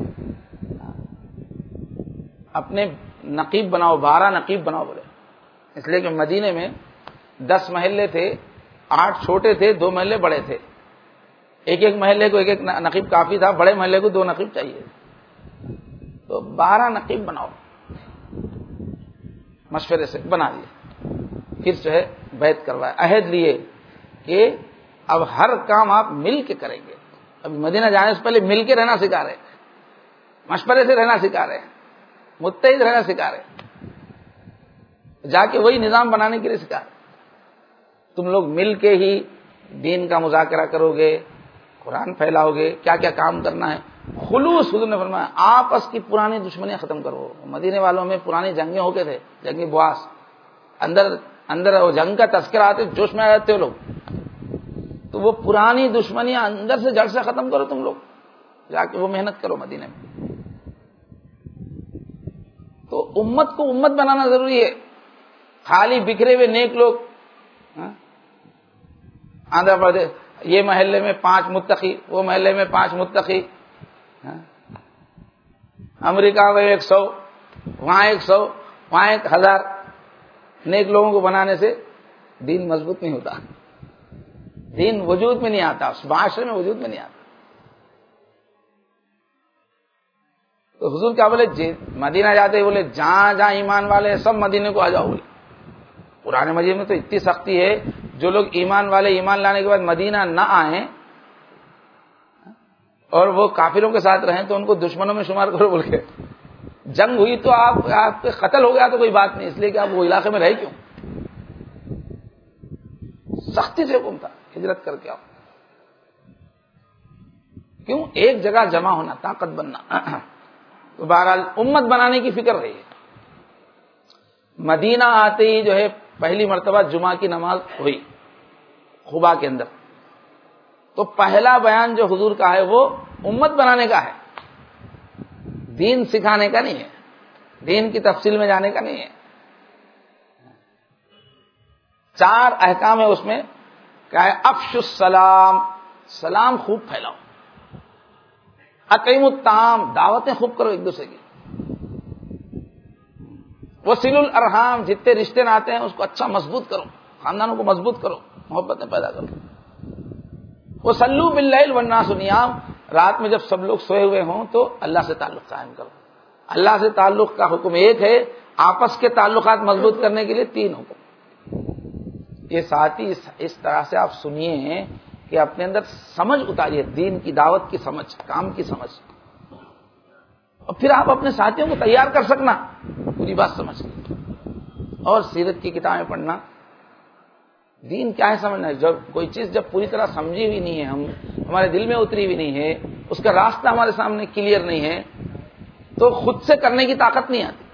اپنے نقیب بناؤ، 12 نقیب بناؤ بولے، اس لیے کہ مدینے میں 10 محلے تھے، 8 چھوٹے تھے، 2 محلے بڑے تھے، ایک محلے کو ایک نقیب کافی تھا، بڑے محلے کو 2 نقیب چاہیے، تو 12 نقیب بناؤ، مشورے سے بنا دیے۔ پھر جو ہے بیعت کروائے، عہد لیے کہ اب ہر کام آپ مل کے کریں گے۔ اب مدینہ جانے سے پہلے مل کے رہنا سکھا رہے، مشورے سے رہنا سکھا رہے، متحد رہنا سکھا رہے، جا کے وہی نظام بنانے کے لیے سکھا رہے۔ تم لوگ مل کے ہی دین کا مذاکرہ کرو گے، قرآن پھیلاؤ گے، کیا کیا کام کرنا ہے، خلوص۔ حضور نے فرمایا آپس کی پرانی دشمنیاں ختم کرو۔ مدینے والوں میں پرانی جنگیں ہو کے تھے، جنگی بواس، اندر وہ جنگ کا تذکرہ آتے، جوش میں آ جاتے ہو لوگ، تو وہ پرانی دشمنیاں اندر سے جڑ سے ختم کرو، تم لوگ جا کے وہ محنت کرو مدینے میں۔ تو امت کو امت بنانا ضروری ہے، خالی بکھرے ہوئے نیک لوگ، آندھرا پردیش یہ محلے میں 5 متقی، وہ محلے میں 5 متقی، امریکہ میں 100، وہاں 100، وہاں 1000 نیک لوگوں کو بنانے سے دین مضبوط نہیں ہوتا، دین وجود میں نہیں آتا، اس معاشرے میں وجود میں نہیں آتا۔ تو حضور کیا بولے، مدینہ جاتے بولے جہاں جہاں ایمان والے سب مدینے کو آ جاؤ بولے۔ پرانے مدینے میں تو اتنی سختی ہے، جو لوگ ایمان والے ایمان لانے کے بعد مدینہ نہ آئیں اور وہ کافروں کے ساتھ رہیں تو ان کو دشمنوں میں شمار کرو بول کے۔ جنگ ہوئی تو آپ کے قتل ہو گیا تو کوئی بات نہیں، اس لیے کہ آپ وہ علاقے میں رہے کیوں، سختی سے حکم تھا ہجرت کر کے آؤ۔ کیوں؟ ایک جگہ جمع ہونا، طاقت بننا۔ تو بہرحال امت بنانے کی فکر رہی ہے۔ مدینہ آتے ہی جو ہے پہلی مرتبہ جمعہ کی نماز ہوئی قباء کے اندر، تو پہلا بیان جو حضور کا ہے وہ امت بنانے کا ہے، دین سکھانے کا نہیں ہے، دین کی تفصیل میں جانے کا نہیں ہے۔ 4 احکام ہے اس میں، کیا ہے؟ افشوا السلام، سلام خوب پھیلاؤ، اقیموا الطعام، دعوتیں خوب کرو ایک دوسرے کی، وصلوا الارحام، جتنے رشتے ناتے ہیں اس کو اچھا مضبوط کرو، خاندانوں کو مضبوط کرو، محبتیں پیدا کرو، وصلوا باللیل والناس نیام، رات میں جب سب لوگ سوئے ہوئے ہوں تو اللہ سے تعلق قائم کرو۔ اللہ سے تعلق کا حکم ایک ہے، آپس کے تعلقات مضبوط کرنے کے لیے 3 حکم۔ یہ ساتھی اس طرح سے آپ سنیے کہ اپنے اندر سمجھ اتاریے، دین کی دعوت کی سمجھ، کام کی سمجھ، اور پھر آپ اپنے ساتھیوں کو تیار کر سکنا پوری بات سمجھ کے۔ اور سیرت کی کتابیں پڑھنا، دین کیا ہے سمجھنا ہے۔ جب کوئی چیز جب پوری طرح سمجھی ہوئی نہیں ہے، ہمارے دل میں اتری ہوئی نہیں ہے، اس کا راستہ ہمارے سامنے کلیئر نہیں ہے، تو خود سے کرنے کی طاقت نہیں آتی۔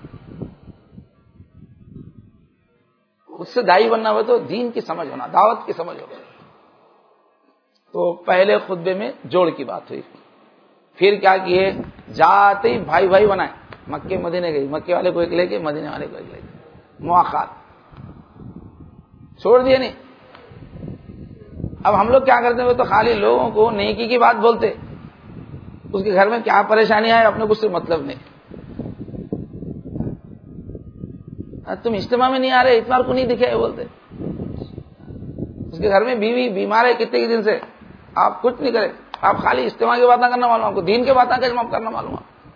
خود سے داعی بننا ہو تو دین کی سمجھ ہونا، دعوت کی سمجھ ہونا۔ تو پہلے خطبے میں جوڑ کی بات ہوئی، پھر کیا کیے، جاتے ہی بھائی بھائی بنائے، مکے مدینے گئی، مکے والے کو ایک لے کے مدینے والے کو ایک لے کے، مواخات چھوڑ دیے نہیں۔ اب ہم لوگ کیا کرتے ہیں، تو خالی لوگوں کو نیکی کی بات بولتے، اس کے گھر میں کیا پریشانی ہے اپنے کچھ سے مطلب نہیں۔ تم اجتماع میں نہیں آ رہے، اتوار کو نہیں دکھے بولتے، اس کے گھر میں بیوی بیمار ہے کتنے دن سے، آپ کچھ نہیں کرے، آپ خالی اجتماع کی باتیں کرنا معلوم، آپ کو دین کی باتیں کرنا معلوم۔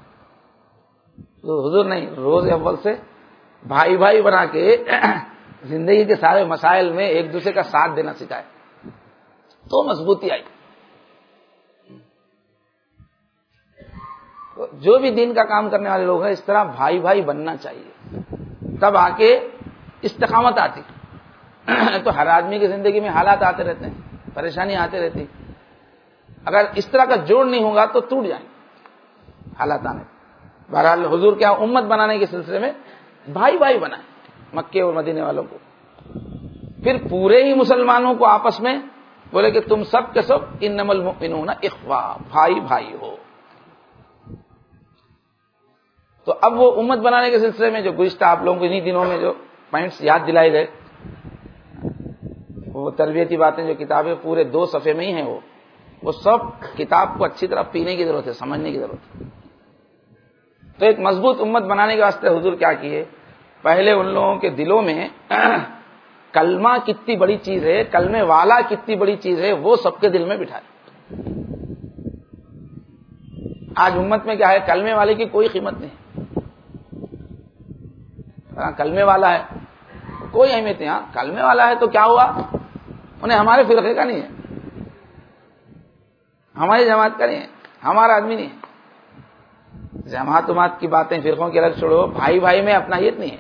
تو حضور نہیں، روز اول سے بھائی بھائی بنا کے زندگی کے سارے مسائل میں ایک دوسرے کا ساتھ دینا سکھائے، تو مضبوطی آئی۔ جو بھی دین کا کام کرنے والے لوگ ہیں اس طرح بھائی بھائی بننا چاہیے، تب آ کے استقامت آتی۔ تو ہر آدمی کی زندگی میں حالات آتے رہتے ہیں، پریشانی آتے رہتی. اگر اس طرح کا جوڑ نہیں ہوگا تو ٹوٹ جائیں گے حالات آنے. بہرحال حضور کیا امت بنانے کے سلسلے میں بھائی بھائی بنائے مکے اور مدینے والوں کو. پھر پورے ہی مسلمانوں کو آپس میں بولے کہ تم سب کے سب انما المؤمنون اخوہ، بھائی بھائی ہو. تو اب وہ امت بنانے کے سلسلے میں جو گزشتہ آپ لوگوں کو انہی دنوں میں جو پوائنٹس یاد دلائے گئے، وہ تربیتی باتیں جو کتابیں پورے 2 صفحے میں ہی ہیں، وہ سب کتاب کو اچھی طرح پینے کی ضرورت ہے، سمجھنے کی ضرورت ہے. تو ایک مضبوط امت بنانے کے واسطے حضور کیا کیے، پہلے ان لوگوں کے دلوں میں کلمہ کتنی بڑی چیز ہے، کلمے والا کتنی بڑی چیز ہے، وہ سب کے دل میں بٹھائے. آج امت میں کیا ہے، کلمے والے کی کوئی قیمت نہیں. کلمے والا ہے کوئی اہمیت نہیں. ہاں کلمے والا ہے تو کیا ہوا، انہیں ہمارے فرقے کا نہیں ہے، ہماری جماعت کا نہیں ہے، ہمارا آدمی نہیں ہے. جماعت کی باتیں فرقوں کی الگ چھوڑو، بھائی بھائی میں اپنائیت نہیں ہے.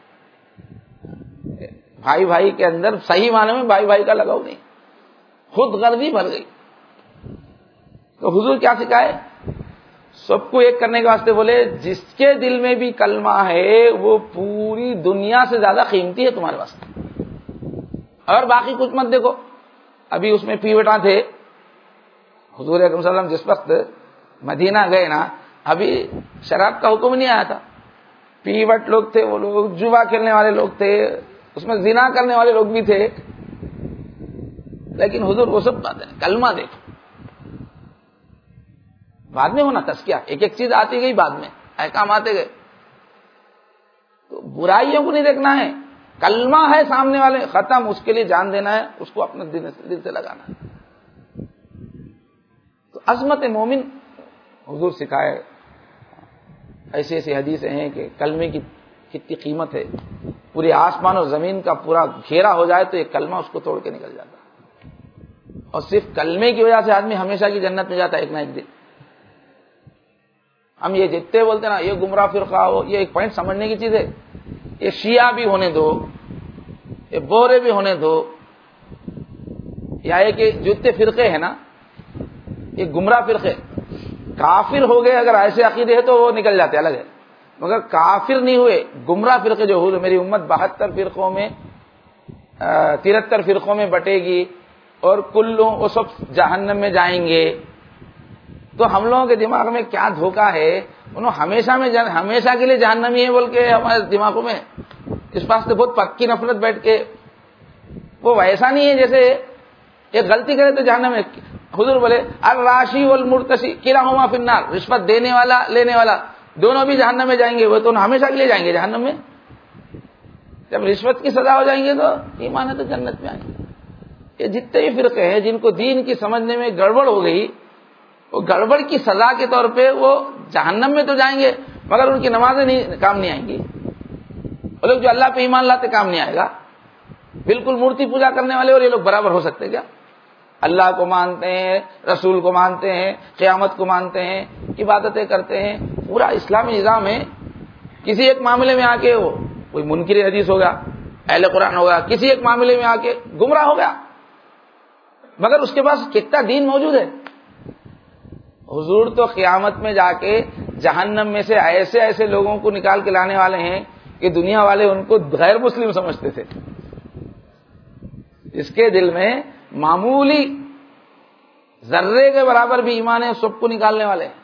بھائی بھائی کے اندر صحیح معنی میں بھائی بھائی کا لگاؤ نہیں، خود غرضی بھر گئی. تو حضور کیا سکھائے، سب کو ایک کرنے کے واسطے بولے جس کے دل میں بھی کلمہ ہے وہ پوری دنیا سے زیادہ قیمتی ہے تمہارے واسطے. اور باقی کچھ مت دیکھو. ابھی اس میں پیوٹاں تھے، حضور اکرم صلی اللہ علیہ وسلم جس وقت مدینہ گئے نا، ابھی شراب کا حکم نہیں آیا تھا. پیوٹ لوگ تھے، وہ لوگ جوا کھیلنے والے لوگ تھے، اس میں زنا کرنے والے لوگ بھی تھے. لیکن حضور وہ سب باتیں کلمہ دیکھو. بعد میں ہونا تزکیہ، ایک ایک چیز آتی گئی، بعد میں احکام آتے گئے. تو برائیوں کو نہیں دیکھنا ہے، کلمہ ہے سامنے والے، ختم، اس کے لیے جان دینا ہے، اس کو اپنے دل سے لگانا ہے. تو عظمت مومن حضور سکھائے. ایسی ایسی حدیثیں ہیں کہ کلمے کی کتنی قیمت ہے. پورے آسمان اور زمین کا پورا گھیرا ہو جائے تو ایک کلمہ اس کو توڑ کے نکل جاتا ہے. اور صرف کلمے کی وجہ سے آدمی ہمیشہ کی جنت میں جاتا ہے ایک نہ ایک دن. ہم یہ جتنے بولتے ہیں نا یہ گمراہ فرقہ ہو، یہ ایک پوائنٹ سمجھنے کی چیز ہے. یہ شیعہ بھی ہونے دو، یہ بورے بھی ہونے دو، یا یہ کہ جتنے فرقے ہیں نا یہ گمراہ فرقے، کافر ہو گئے اگر ایسے عقیدے ہیں تو وہ نکل جاتے الگ ہے. مگر کافر نہیں ہوئے، گمراہ فرقے جو ہو، میری امت 72 فرقوں میں 73 فرقوں میں بٹے گی اور کلوں وہ سب جہنم میں جائیں گے. تو ہم لوگوں کے دماغ میں کیا دھوکہ ہے، انہوں ہمیشہ کے لیے جہنمی ہے بول کے ہمارے دماغوں میں اس پاس سے بہت پکی نفرت بیٹھ کے. وہ ویسا نہیں ہے جیسے ایک غلطی کرے تو جہنم میں. حضور بولے الراشی والمرتشی کلاہما فی النار، رشوت دینے والا لینے والا دونوں بھی جہنم میں جائیں گے. وہ تو ہمیشہ کے لیے جائیں گے جہنم میں. جب رشوت کی سزا ہو جائیں گے تو ایمان ہے تو جنت میں آئیں گے. یہ جتنے بھی فرقے ہیں جن کو دین کی سمجھنے میں گڑبڑ ہو گئی، وہ گڑبڑ کی سزا کے طور پہ وہ جہنم میں تو جائیں گے مگر ان کی نمازیں کام نہیں آئیں گی. وہ لوگ جو اللہ پہ ایمان لاتے کام نہیں آئے گا. بالکل مورتی پوجا کرنے والے اور یہ لوگ برابر ہو سکتے کیا؟ اللہ کو مانتے ہیں، رسول کو مانتے ہیں، قیامت کو مانتے ہیں، عبادتیں کرتے ہیں، پورا اسلامی نظام ہے. کسی ایک معاملے میں آ کے وہ کوئی منکر حدیث ہوگا، اہل قرآن ہوگا، کسی ایک معاملے میں آ کے گمراہ ہو گیا، مگر اس کے پاس کتنا دین موجود ہے. حضور تو قیامت میں جا کے جہنم میں سے ایسے ایسے لوگوں کو نکال کے لانے والے ہیں کہ دنیا والے ان کو غیر مسلم سمجھتے تھے. اس کے دل میں معمولی ذرے کے برابر بھی ایمان ہے، سب کو نکالنے والے ہیں.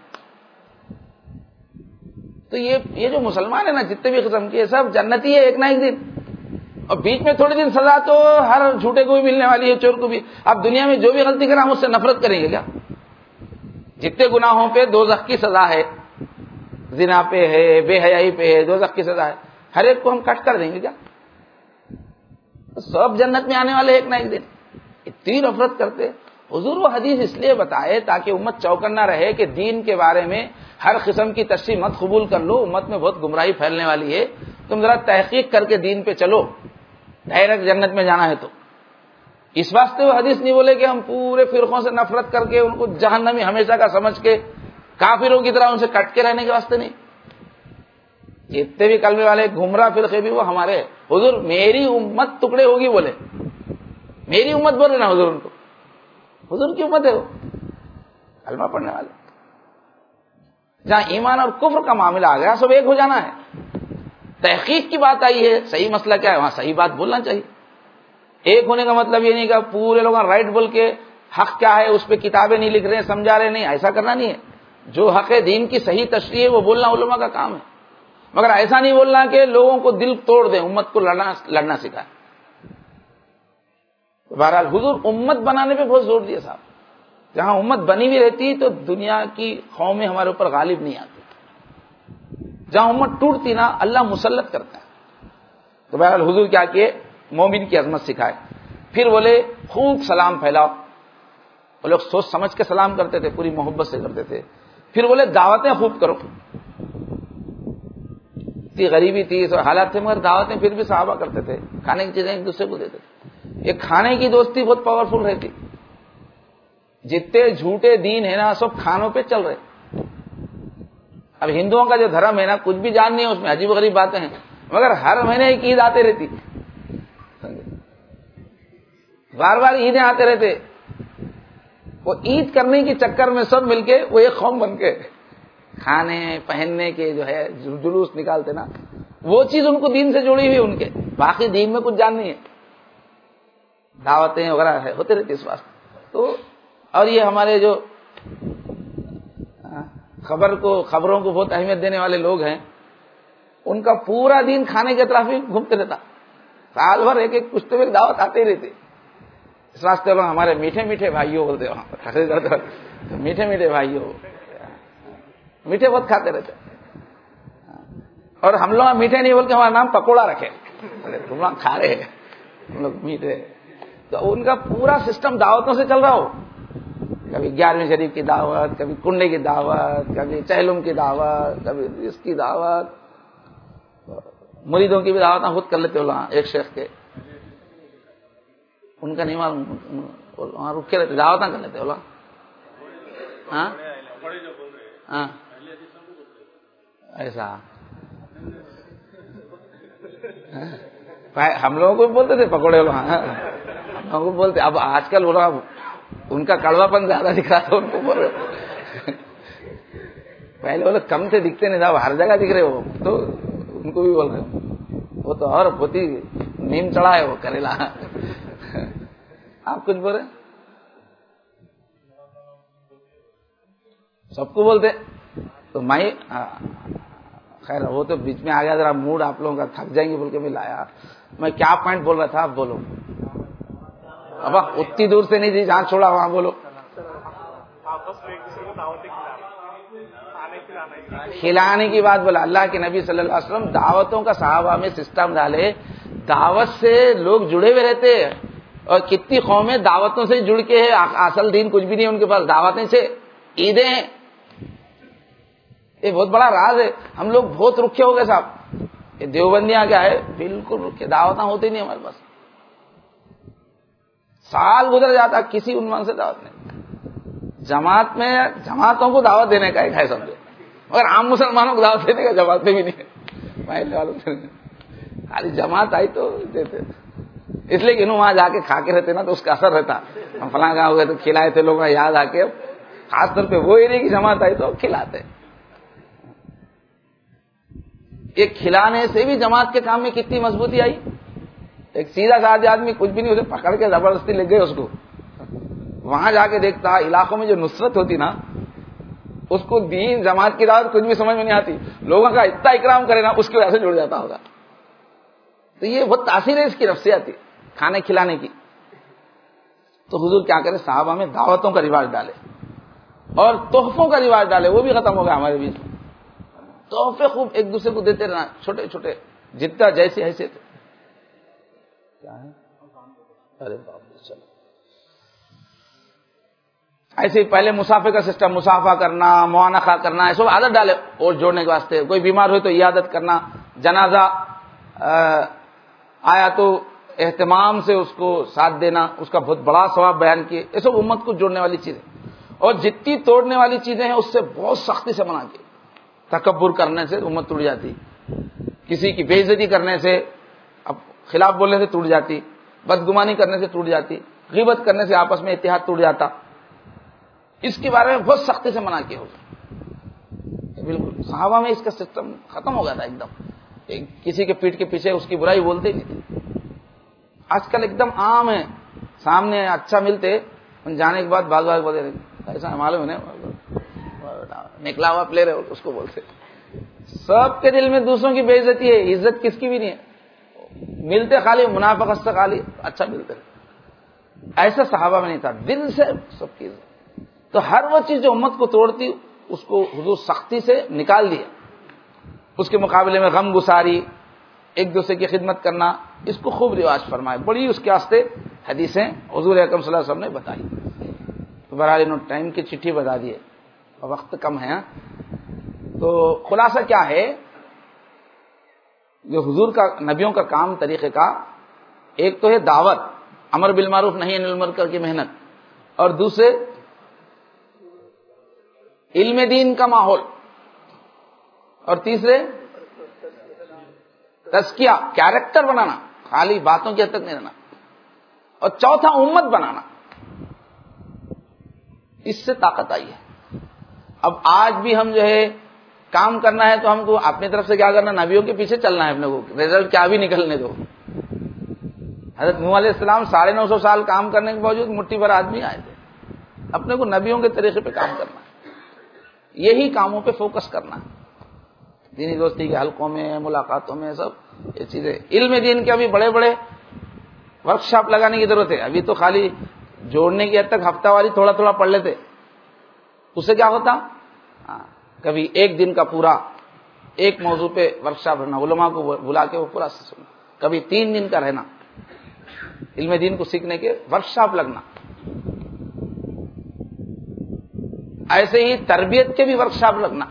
تو یہ جو مسلمان ہیں نا جتنے بھی قسم کے سب جنتی ہے ایک نہ ایک دن. اور بیچ میں تھوڑے دن سزا تو ہر جھوٹے کو بھی ملنے والی ہے، چور کو بھی. اب دنیا میں جو بھی غلطی کرا ہم اس سے نفرت کریں گے کیا؟ جتنے گناہوں پہ دوزخ کی سزا ہے، زنا پہ ہے، بے حیائی پہ ہے، دوزخ کی سزا ہے، ہر ایک کو ہم کٹ کر دیں گے کیا؟ سب جنت میں آنے والے ایک نہ ایک دن. اتنی نفرت کرتے. حضور وہ حدیث اس لیے بتائے تاکہ امت چوکنا رہے کہ دین کے بارے میں ہر قسم کی تشریح مت قبول کر لو، امت میں بہت گمراہی پھیلنے والی ہے. تم ذرا تحقیق کر کے دین پہ چلو، ڈائریکٹ جنت میں جانا ہے تو. اس واسطے وہ حدیث نہیں بولے کہ ہم پورے فرقوں سے نفرت کر کے ان کو جہنمی ہمیشہ کا سمجھ کے کافروں کی طرح ان سے کٹ کے رہنے کے واسطے نہیں. جتنے بھی کلمے والے گمراہ فرقے بھی وہ ہمارے. حضور میری امت ٹکڑے ہوگی بولے، میری امت بول رہے نا حضور ان کو. حضور کی امت ہے وہ، کلمہ پڑھنے والے. جہاں ایمان اور کفر کا معاملہ آ گیا سب ایک ہو جانا ہے. تحقیق کی بات آئی ہے، صحیح مسئلہ کیا ہے وہاں صحیح بات بولنا چاہیے. ایک ہونے کا مطلب یہ نہیں کہ پورے لوگ رائٹ بول کے حق کیا ہے اس پہ کتابیں نہیں لکھ رہے ہیں، سمجھا رہے نہیں، ایسا کرنا نہیں ہے. جو حق دین کی صحیح تشریح ہے وہ بولنا علماء کا کام ہے، مگر ایسا نہیں بولنا کہ لوگوں کو دل توڑ دیں، امت کو لڑنا سکھائے. بہرحال حضور امت بنانے پہ بہت زور دیا صاحب. جہاں امت بنی ہوئی رہتی تو دنیا کی قومیں ہمارے اوپر غالب نہیں آتی. جہاں امت ٹوٹتی نا اللہ مسلط کرتا ہے. تو بہرحال حضور کیا کیے، مومن کی عظمت سکھائے. پھر بولے خوب سلام پھیلاؤ. وہ لوگ سوچ سمجھ کے سلام کرتے تھے، پوری محبت سے کرتے تھے. پھر بولے دعوتیں خوب کرو. اتنی غریبی تھی، حالات تھے، مگر دعوتیں پھر بھی صحابہ کرتے تھے، کھانے کی چیزیں ایک دوسرے کو دیتے تھے. یہ کھانے کی دوستی بہت پاورفل رہتی. جتنے جھوٹے دین ہے نا سب کھانوں پہ چل رہے. اب ہندوؤں کا جو دھرم ہے نا کچھ بھی جان نہیں ہے اس میں، عجیب غریب باتیں ہیں، مگر ہر مہینے ایک عید آتے رہتی، بار بار عیدیں آتے رہتے. وہ عید کرنے کے چکر میں سب مل کے وہ ایک قوم بن کے کھانے پہننے کے جو ہے جلوس نکالتے نا، وہ چیز ان کو دین سے جڑی ہوئی ان کے، باقی دین میں کچھ جان نہیں ہے. دعوتیں وغیرہ ہوتے رہتی اس واسطے. تو اور یہ ہمارے جو خبروں کو بہت اہمیت دینے والے لوگ ہیں، ان کا پورا دین کھانے کے اطراف ہی گھومتے رہتا. سال بھر ایک ایک کچھ تو ایک دعوت آتے ہی رہتے. اس واسطے ہمارے میٹھے میٹھے بھائیوں بولتے وہاں، میٹھے میٹھے بھائیوں، میٹھے بہت کھاتے رہتے. اور ہم لوگ میٹھے نہیں بول کے ہمارا نام پکوڑا رکھے، تم لوگ کھا رہے ہیں ہم لوگ میٹھے. تو ان کا پورا سسٹم دعوتوں سے چل رہا ہو. کبھی 11ویں شریف کی دعوت، کبھی کنڈے کی دعوت، کبھی چہلم کی دعوت، کبھی اس کی دعوت. مریدوں کی بھی دعوت خود کر لیتے ہو وہاں ایک شیخ کے، ان کا نہیں معلوم، وہاں رکے رہتے دعوتیں کر لیتے ہو. ہاں ہاں ایسا ہم لوگوں کو بولتے تھے پکوڑے وہاں، ہم لوگوں کو بولتے. اب آج کل بولا ان کا کڑوا پن زیادہ دکھ رہا تھا ان کو بول رہے. پہلے وہ لوگ کم سے دکھتے نہیں صاحب، ہر جگہ دکھ رہے ہو تو ان کو بھی بول رہے. وہ تو اور بہت ہی نیم چڑھا ہے وہ کریلا. آپ کچھ بول رہے سب کو بولتے تو میں خیر وہ تو بیچ میں آ گیا، ذرا موڈ آپ لوگوں کا تھک جائیں گے بول کے میں لایا. میں کیا پوائنٹ بول رہا تھا آپ بولو. اب اتنی دور سے نہیں تھی جہاں چھوڑا وہاں بولو. کھلانے کی بات بولا. اللہ کے نبی صلی اللہ علیہ وسلم دعوتوں کا صحابہ میں سسٹم ڈالے، دعوت سے لوگ جڑے ہوئے رہتے ہیں. اور کتنی قومیں دعوتوں سے جڑ کے ہے، اصل دین کچھ بھی نہیں ان کے پاس، دعوتیں سے عیدیں ہیں. یہ بہت بڑا راز ہے. ہم لوگ بہت رکھے ہو گئے صاحب. یہ دیوبندیاں کیا ہے، بالکل رکھے، دعوتیں ہوتی نہیں ہمارے پاس. سال گزر جاتا کسی عنوان سے دعوت نہیں. جماعت میں جماعتوں کو دعوت دینے کا ایک ہے سمجھو، مگر عام مسلمانوں کو دعوت دینے کا جماعت میں بھی نہیں. خالی جماعت آئی تو دیتے، اس لیے کہ انہوں وہاں جا کے کھا کے رہتے نا تو اس کا اثر رہتا. ہم فلاں گاؤں گئے تو کھلائے تھے لوگ یاد آ کے. خاص طور پہ وہ ایریا کی جماعت آئی تو کھلاتے. یہ کھلانے سے بھی جماعت کے کام میں کتنی مضبوطی آئی. ایک سیدھا سادہ آدمی کچھ بھی نہیں، اسے پکڑ کے زبردستی لے گئے اس کو. وہاں جا کے دیکھتا علاقوں میں جو نصرت ہوتی نا، اس کو دین جماعت کی دعوت کچھ بھی سمجھ میں نہیں آتی. لوگوں کا اتنا اکرام کرے نا اس کی وجہ سے جڑ جاتا ہوگا. تو یہ بہت تاثیر ہے اس کی نفسیاتی کھانے کھلانے کی. تو حضور کیا کرے، صحابہ میں دعوتوں کا رواج ڈالے اور تحفوں کا رواج ڈالے. وہ بھی ختم ہو گیا ہمارے بیچ میں. تحفے خوب ایک دوسرے کو دیتے رہنا، چھوٹے چھوٹے جتنا جیسے ایسے تھے. کیا ہے ارے باپ چلو ایسے ہی پہلے مسافے کا سسٹم، مسافہ کرنا، معانقہ کرنا، یہ سب عادت ڈالے اور جوڑنے کے واسطے. کوئی بیمار ہوئے تو عیادت کرنا، جنازہ آیا تو اہتمام سے اس کو ساتھ دینا، اس کا بہت بڑا ثواب بیان کیے. یہ سب امت کو جوڑنے والی چیزیں. اور جتنی توڑنے والی چیزیں ہیں اس سے بہت سختی سے منع کی. تکبر کرنے سے امت ٹوٹ جاتی، کسی کی بے عزتی کرنے سے، اب خلاف بولنے سے ٹوٹ جاتی، بدگمانی کرنے سے ٹوٹ جاتی، غیبت کرنے سے آپس میں اتحاد ٹوٹ جاتا، اس کے بارے میں بہت سختی سے منع کیا ہوگا۔ بالکل صحابہ میں اس کا سسٹم ختم ہو گیا تھا ایک دم، کسی کے پیٹ کے پیچھے اس کی برائی بولتے نہیں تھے۔ آج کل ایک دم عام ہے، سامنے اچھا ملتے جانے کے بعد بال بال بولتے ایسا معلوم ہے نکلا ہوا پلیئر ہے اس کو بولتے۔ سب کے دل میں دوسروں کی بے عزتی ہے، عزت کس کی بھی نہیں ہے، ملتے خالی منافقت سے خالی اچھا ملتے، ایسا صحابہ میں نہیں تھا، دل سے سب کی عزت۔ تو ہر وہ چیز جو امت کو توڑتی اس کو حضور سختی سے نکال دیا، اس کے مقابلے میں غم گساری، ایک دوسرے کی خدمت کرنا، اس کو خوب رواج فرمائے، بڑی اس کے واسطے حدیثیں حضور اکرم صلی اللہ علیہ وسلم نے بتائی۔ تو بہرحال انہوں نے ٹائم کی چٹھی بتا دی ہے، وقت کم ہے، تو خلاصہ کیا ہے، جو حضور کا نبیوں کا کام طریقے کا ایک تو ہے دعوت، امر بالمعروف نہی عن المنکر کی محنت، اور دوسرے علم دین کا ماحول، اور تیسرے تزکیہ کیریکٹر بنانا، خالی باتوں کی حد تک نہیں رہنا، اور چوتھا امت بنانا۔ اس سے طاقت آئی ہے۔ اب آج بھی ہم جو ہے کام کرنا ہے تو ہم کو اپنی طرف سے کیا کرنا، نبیوں کے پیچھے چلنا ہے، اپنے کو رزلٹ کیا بھی نکلنے دو۔ حضرت نوح علیہ السلام 950 سال کام کرنے کے باوجود مٹھی بھر آدمی آئے تھے، اپنے کو نبیوں کے طریقے پہ کام کرنا ہے، یہی کاموں پہ فوکس کرنا ہے، دینی دوستی کے حلقوں میں، ملاقاتوں میں، سب یہ چیزیں۔ علم دین کے ابھی بڑے بڑے ورکشاپ لگانے کی ضرورت ہے، ابھی تو خالی جوڑنے کی حد تک ہفتہ واری تھوڑا تھوڑا پڑھ لیتے، اس سے کیا ہوتا، کبھی ایک دن کا پورا ایک موضوع پہ ورکشاپ رہنا، علماء کو بلا کے وہ پورا سننا، کبھی 3 دن کا رہنا، علم دین کو سیکھنے کے ورکشاپ لگنا، ایسے ہی تربیت کے بھی ورکشاپ لگنا۔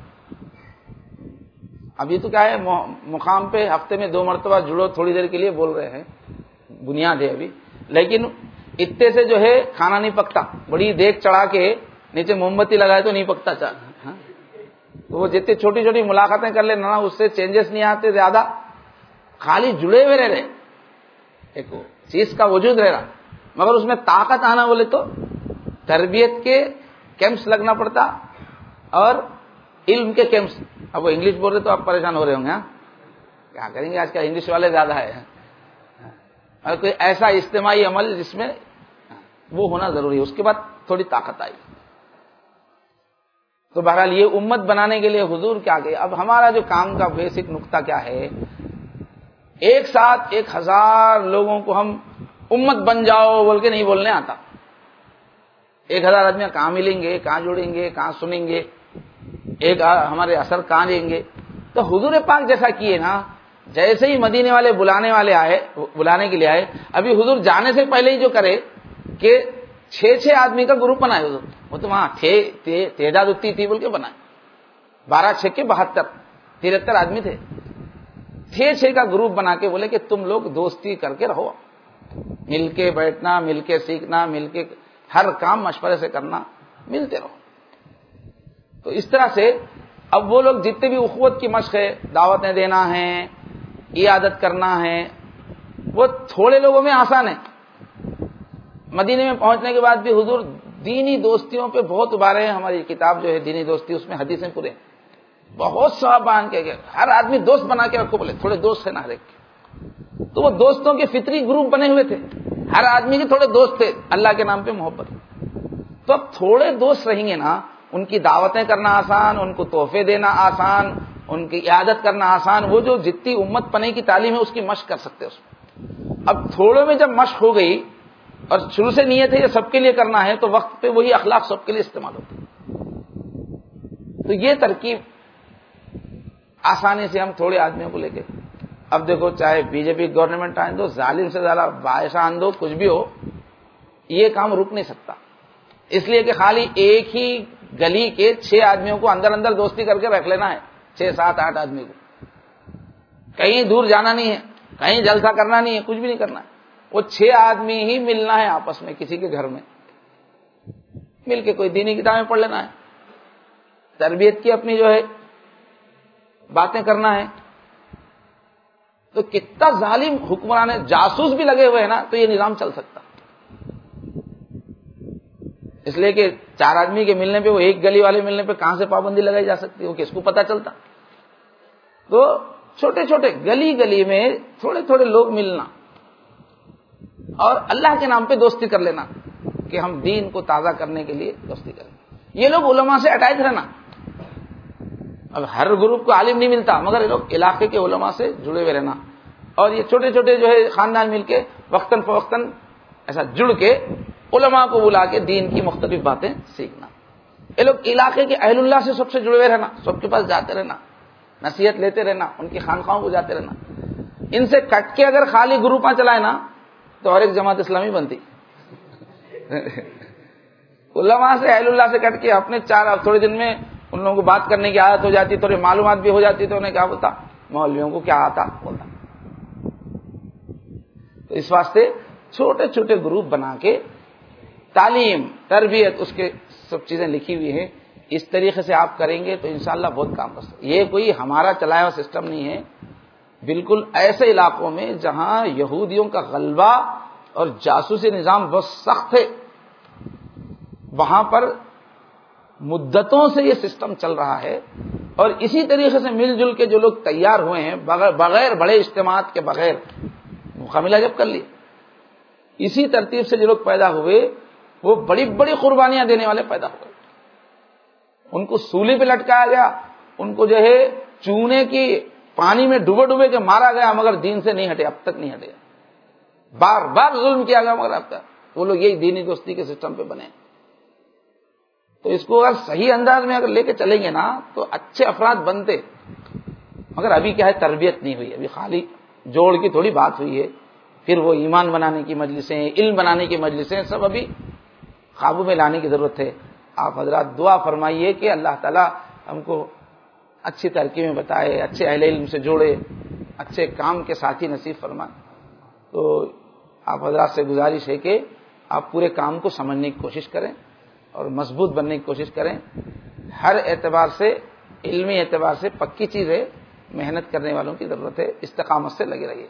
ابھی تو کیا ہے، مقام پہ ہفتے میں 2 مرتبہ جڑو، تھوڑی دیر کے لیے بول رہے ہیں، بنیاد ہے ابھی، لیکن اتنے سے جو ہے کھانا نہیں پکتا، بڑی دیگ چڑھا کے نیچے موم بتی لگائے تو نہیں پکتا چاول۔ تو وہ جتنی چھوٹی چھوٹی ملاقاتیں کر لینا نا، اس سے چینجز نہیں آتے زیادہ، خالی جڑے ہوئے رہ رہے، ایک چیز کا وجود رہ رہا، مگر اس میں طاقت آنا بولے تو تربیت کے کیمپس لگنا پڑتا، اور علم کے کیمپس۔ اب وہ انگلش بول رہے تو آپ پریشان ہو رہے ہوں گے، کیا کریں گے، آج کل انگلش والے زیادہ ہے، اور کوئی ایسا اجتماعی عمل جس میں وہ ہونا ضروری ہے، اس کے بعد تھوڑی طاقت آئی۔ تو بہرحال یہ امت بنانے کے لیے حضور کیا گئے۔ اب ہمارا جو کام کا بیسک نقطہ کیا ہے، ایک ساتھ 1000 لوگوں کو ہم امت بن جاؤ بول کے نہیں بولنے آتا۔ 1000 آدمی کہاں ملیں گے، کہاں جڑیں گے، کہاں سنیں گے، ایک ہمارے اثر کہاں دیں گے۔ تو حضور پاک جیسا کیے نا، جیسے ہی مدینے والے بلانے کے لیے آئے، ابھی حضور جانے سے پہلے ہی جو کرے کہ 6 آدمی کا گروپ بنائے حضور، وہ تو وہاں تعداد اتنی تھی بول کے بنائے، 12 6 کے 72 73 آدمی تھے، 6 کا گروپ بنا کے بولے کہ تم لوگ دوستی کر کے رہو، مل کے بیٹھنا، مل کے سیکھنا، مل کے ہر کام مشورے سے کرنا، ملتے رہو۔ تو اس طرح سے اب وہ لوگ جتنے بھی اخوت کی مشق ہے، دعوتیں دینا ہے، عیادت کرنا ہے، وہ تھوڑے لوگوں میں آسان ہے۔ مدینے میں پہنچنے کے بعد بھی حضور دینی دوستیوں پہ بہت ابارے ہیں، ہماری کتاب جو ہے دینی دوستی، اس میں حدیثیں پورے بہت سواب بیان کیا گیا، ہر آدمی دوست بنا کے رکھو، بولے تھوڑے دوست ہیں نا ہر ایک کے۔ تو وہ دوستوں کے فطری گروپ بنے ہوئے تھے، ہر آدمی کے تھوڑے دوست تھے، اللہ کے نام پہ محبت۔ تو اب تھوڑے دوست رہیں گے نا، ان کی دعوتیں کرنا آسان، ان کو تحفے دینا آسان، ان کی عیادت کرنا آسان، وہ جو جتنی امت پنے کی تعلیم ہے اس کی مشق کر سکتے اس میں۔ اب تھوڑوں میں جب مشق ہو گئی اور شروع سے نیت ہے یہ سب کے لیے کرنا ہے، تو وقت پہ وہی اخلاق سب کے لیے استعمال ہوتا ہے۔ تو یہ ترکیب آسانی سے ہم تھوڑے آدمیوں کو لے کے، اب دیکھو چاہے بی جے پی گورنمنٹ آئے دو، ظالم سے زیادہ باعث آن دو، کچھ بھی ہو، یہ کام رک نہیں سکتا، اس لیے کہ خالی ایک ہی گلی کے 6 آدمیوں کو اندر اندر دوستی کر کے رکھ لینا ہے، 6 7 8 آدمی کو، کہیں دور جانا نہیں ہے، کہیں جلسہ کرنا نہیں ہے، کچھ بھی نہیں کرنا ہے، وہ 6 آدمی ہی ملنا ہے آپس میں، کسی کے گھر میں مل کے کوئی دینی کتابیں پڑھ لینا ہے، تربیت کی اپنی جو ہے باتیں کرنا ہے۔ تو کتنا ظالم حکمران ہے، جاسوس بھی لگے ہوئے ہیں نا، تو یہ نظام چل سکتا۔ اس لیے کہ 4 آدمی کے ملنے پہ، وہ ایک گلی والے ملنے پہ کہاں سے پابندی لگائی جا سکتی ہے، وہ کس کو پتا چلتا؟ تو چھوٹے چھوٹے گلی گلی میں تھوڑے تھوڑے لوگ ملنا اور اللہ کے نام پہ دوستی کر لینا کہ ہم دین کو تازہ کرنے کے لیے دوستی کریں. یہ لوگ علماء سے اٹیچ رہنا. اب ہر گروپ کو عالم نہیں ملتا، مگر یہ لوگ علاقے کے علماء سے جڑے ہوئے رہنا. اور یہ چھوٹے چھوٹے جو ہے خاندان مل کے وقتاً فوقتاً ایسا جڑ کے علماء کو بلا کے دین کی مختلف باتیں سیکھنا. یہ لوگ علاقے کے اہل اللہ سے سب سے جڑے ہوئے رہنا، سب کے پاس جاتے رہنا، نصیحت لیتے رہنا، ان کی خانقاہوں کو جاتے رہنا. ان سے کٹ کے اگر خالی گروپاں چلائے نا تو اور ایک جماعت اسلامی بنتی. علماء سے اہل اللہ سے کٹ کے اپنے 4 تھوڑے دن میں ان لوگوں کو بات کرنے کی عادت ہو جاتی، تھوڑی معلومات بھی ہو جاتی، تو انہیں کیا بولتا، مولویوں کو کیا آتا بولتا. تو اس واسطے چھوٹے چھوٹے گروپ بنا کے تعلیم تربیت اس کے سب چیزیں لکھی ہوئی ہیں. اس طریقے سے آپ کریں گے تو انشاءاللہ بہت کام کر سکتے. یہ کوئی ہمارا چلایا ہوا سسٹم نہیں ہے. بالکل ایسے علاقوں میں جہاں یہودیوں کا غلبہ اور جاسوسی نظام بہت سخت ہے، وہاں پر مدتوں سے یہ سسٹم چل رہا ہے. اور اسی طریقے سے مل جل کے جو لوگ تیار ہوئے ہیں بغیر بڑے اجتماعات کے بغیر مقابلہ جب کر لی، اسی ترتیب سے جو لوگ پیدا ہوئے وہ بڑی بڑی قربانیاں دینے والے پیدا ہوئے. ان کو سولی پہ لٹکایا گیا، ان کو جو ہے چونے کی پانی میں ڈوبے ڈوبے کے مارا گیا، مگر دین سے نہیں ہٹے، اب تک نہیں ہٹے. بار بار ظلم کیا گیا مگر اب تک وہ لوگ یہی دینی دوستی کے سسٹم پہ بنے. تو اس کو اگر صحیح انداز میں اگر لے کے چلیں گے نا تو اچھے افراد بنتے. مگر ابھی کیا ہے، تربیت نہیں ہوئی، ابھی خالی جوڑ کی تھوڑی بات ہوئی ہے. پھر وہ ایمان بنانے کی مجلسیں، علم بنانے کی مجلسیں، سب ابھی قابو میں لانے کی ضرورت ہے. آپ حضرات دعا فرمائیے کہ اللہ تعالیٰ ہم کو اچھی ترکیبیں بتائے، اچھے اہل علم سے جوڑے، اچھے کام کے ساتھی نصیب فرمائے. تو آپ حضرات سے گزارش ہے کہ آپ پورے کام کو سمجھنے کی کوشش کریں اور مضبوط بننے کی کوشش کریں. ہر اعتبار سے، علمی اعتبار سے پکی چیز ہے، محنت کرنے والوں کی ضرورت ہے، استقامت سے لگے رہیے.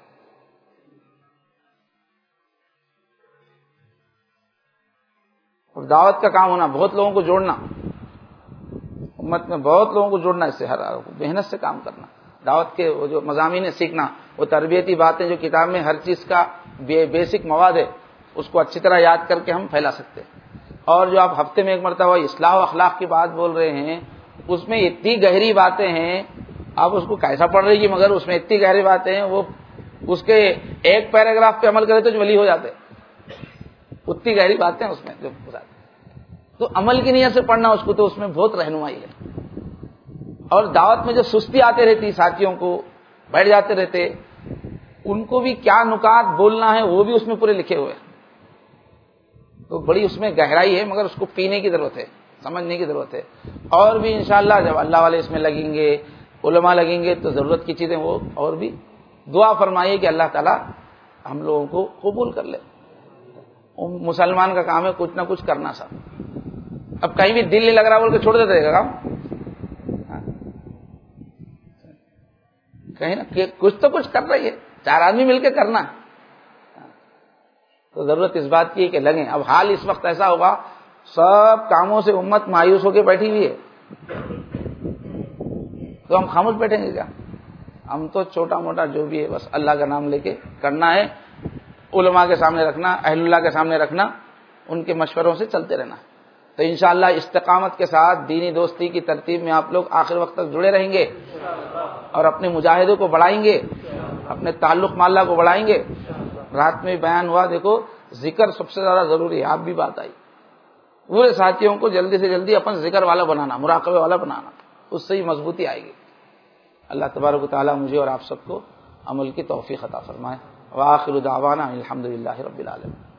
اور دعوت کا کام ہونا، بہت لوگوں کو جوڑنا، امت میں بہت لوگوں کو جوڑنا، اس سے ہر محنت سے کام کرنا. دعوت کے وہ جو مضامین سیکھنا، وہ تربیتی باتیں جو کتاب میں ہر چیز کا بیسک مواد ہے، اس کو اچھی طرح یاد کر کے ہم پھیلا سکتے ہیں. اور جو آپ ہفتے میں ایک مرتبہ اصلاح و اخلاق کی بات بول رہے ہیں، اس میں اتنی گہری باتیں ہیں، آپ اس کو کیسا پڑھ رہی ہے، مگر اس میں اتنی گہری باتیں ہیں، وہ اس کے ایک پیراگراف پہ عمل کرے تو ولی ہو جاتے. اتنی گہری باتیں اس میں جو بتاتے. تو عمل کی نیت سے پڑھنا اس کو، تو اس میں بہت رہنمائی ہے. اور دعوت میں جو سستی آتے رہتی، ساتھیوں کو بیٹھ جاتے رہتے، ان کو بھی کیا نکات بولنا ہے وہ بھی اس میں پورے لکھے ہوئے ہیں. تو بڑی اس میں گہرائی ہے، مگر اس کو پینے کی ضرورت ہے، سمجھنے کی ضرورت ہے. اور بھی انشاءاللہ جب اللہ والے اس میں لگیں گے، علماء لگیں گے، تو ضرورت کی چیزیں وہ اور بھی. دعا فرمائیے کہ اللہ تعالیٰ ہم لوگوں کو قبول کر لے. مسلمان کا کام ہے کچھ نہ کچھ کرنا. سب اب کہیں بھی دل نہیں لگ رہا بول کے چھوڑ دیتے رہے گا کام، کہیں نہ کچھ تو کچھ کر رہی ہے، 4 آدمی مل کے کرنا. تو ضرورت اس بات کی ہے کہ لگیں. اب حال اس وقت ایسا ہوگا، سب کاموں سے امت مایوس ہو کے بیٹھی ہوئی ہے، تو ہم خاموش بیٹھیں گے کیا؟ ہم تو چھوٹا موٹا جو بھی ہے بس اللہ کا نام لے کے کرنا ہے، علماء کے سامنے رکھنا، اہل اللہ کے سامنے رکھنا، ان کے مشوروں سے چلتے رہنا. تو انشاءاللہ استقامت کے ساتھ دینی دوستی کی ترتیب میں آپ لوگ آخر وقت تک جڑے رہیں گے اور اپنے مجاہدوں کو بڑھائیں گے، اپنے تعلق مع اللہ کو بڑھائیں گے. رات میں بیان ہوا، دیکھو ذکر سب سے زیادہ ضروری ہے. آپ بھی بات آئی، پورے ساتھیوں کو جلدی سے جلدی اپن ذکر والا بنانا، مراقبے والا بنانا، اس سے ہی مضبوطی آئے گی. اللہ تبارک و تعالیٰ مجھے اور آپ سب کو عمل کی توفیق عطا فرمائے. وآخر دعوانا الحمدللہ رب العالمین.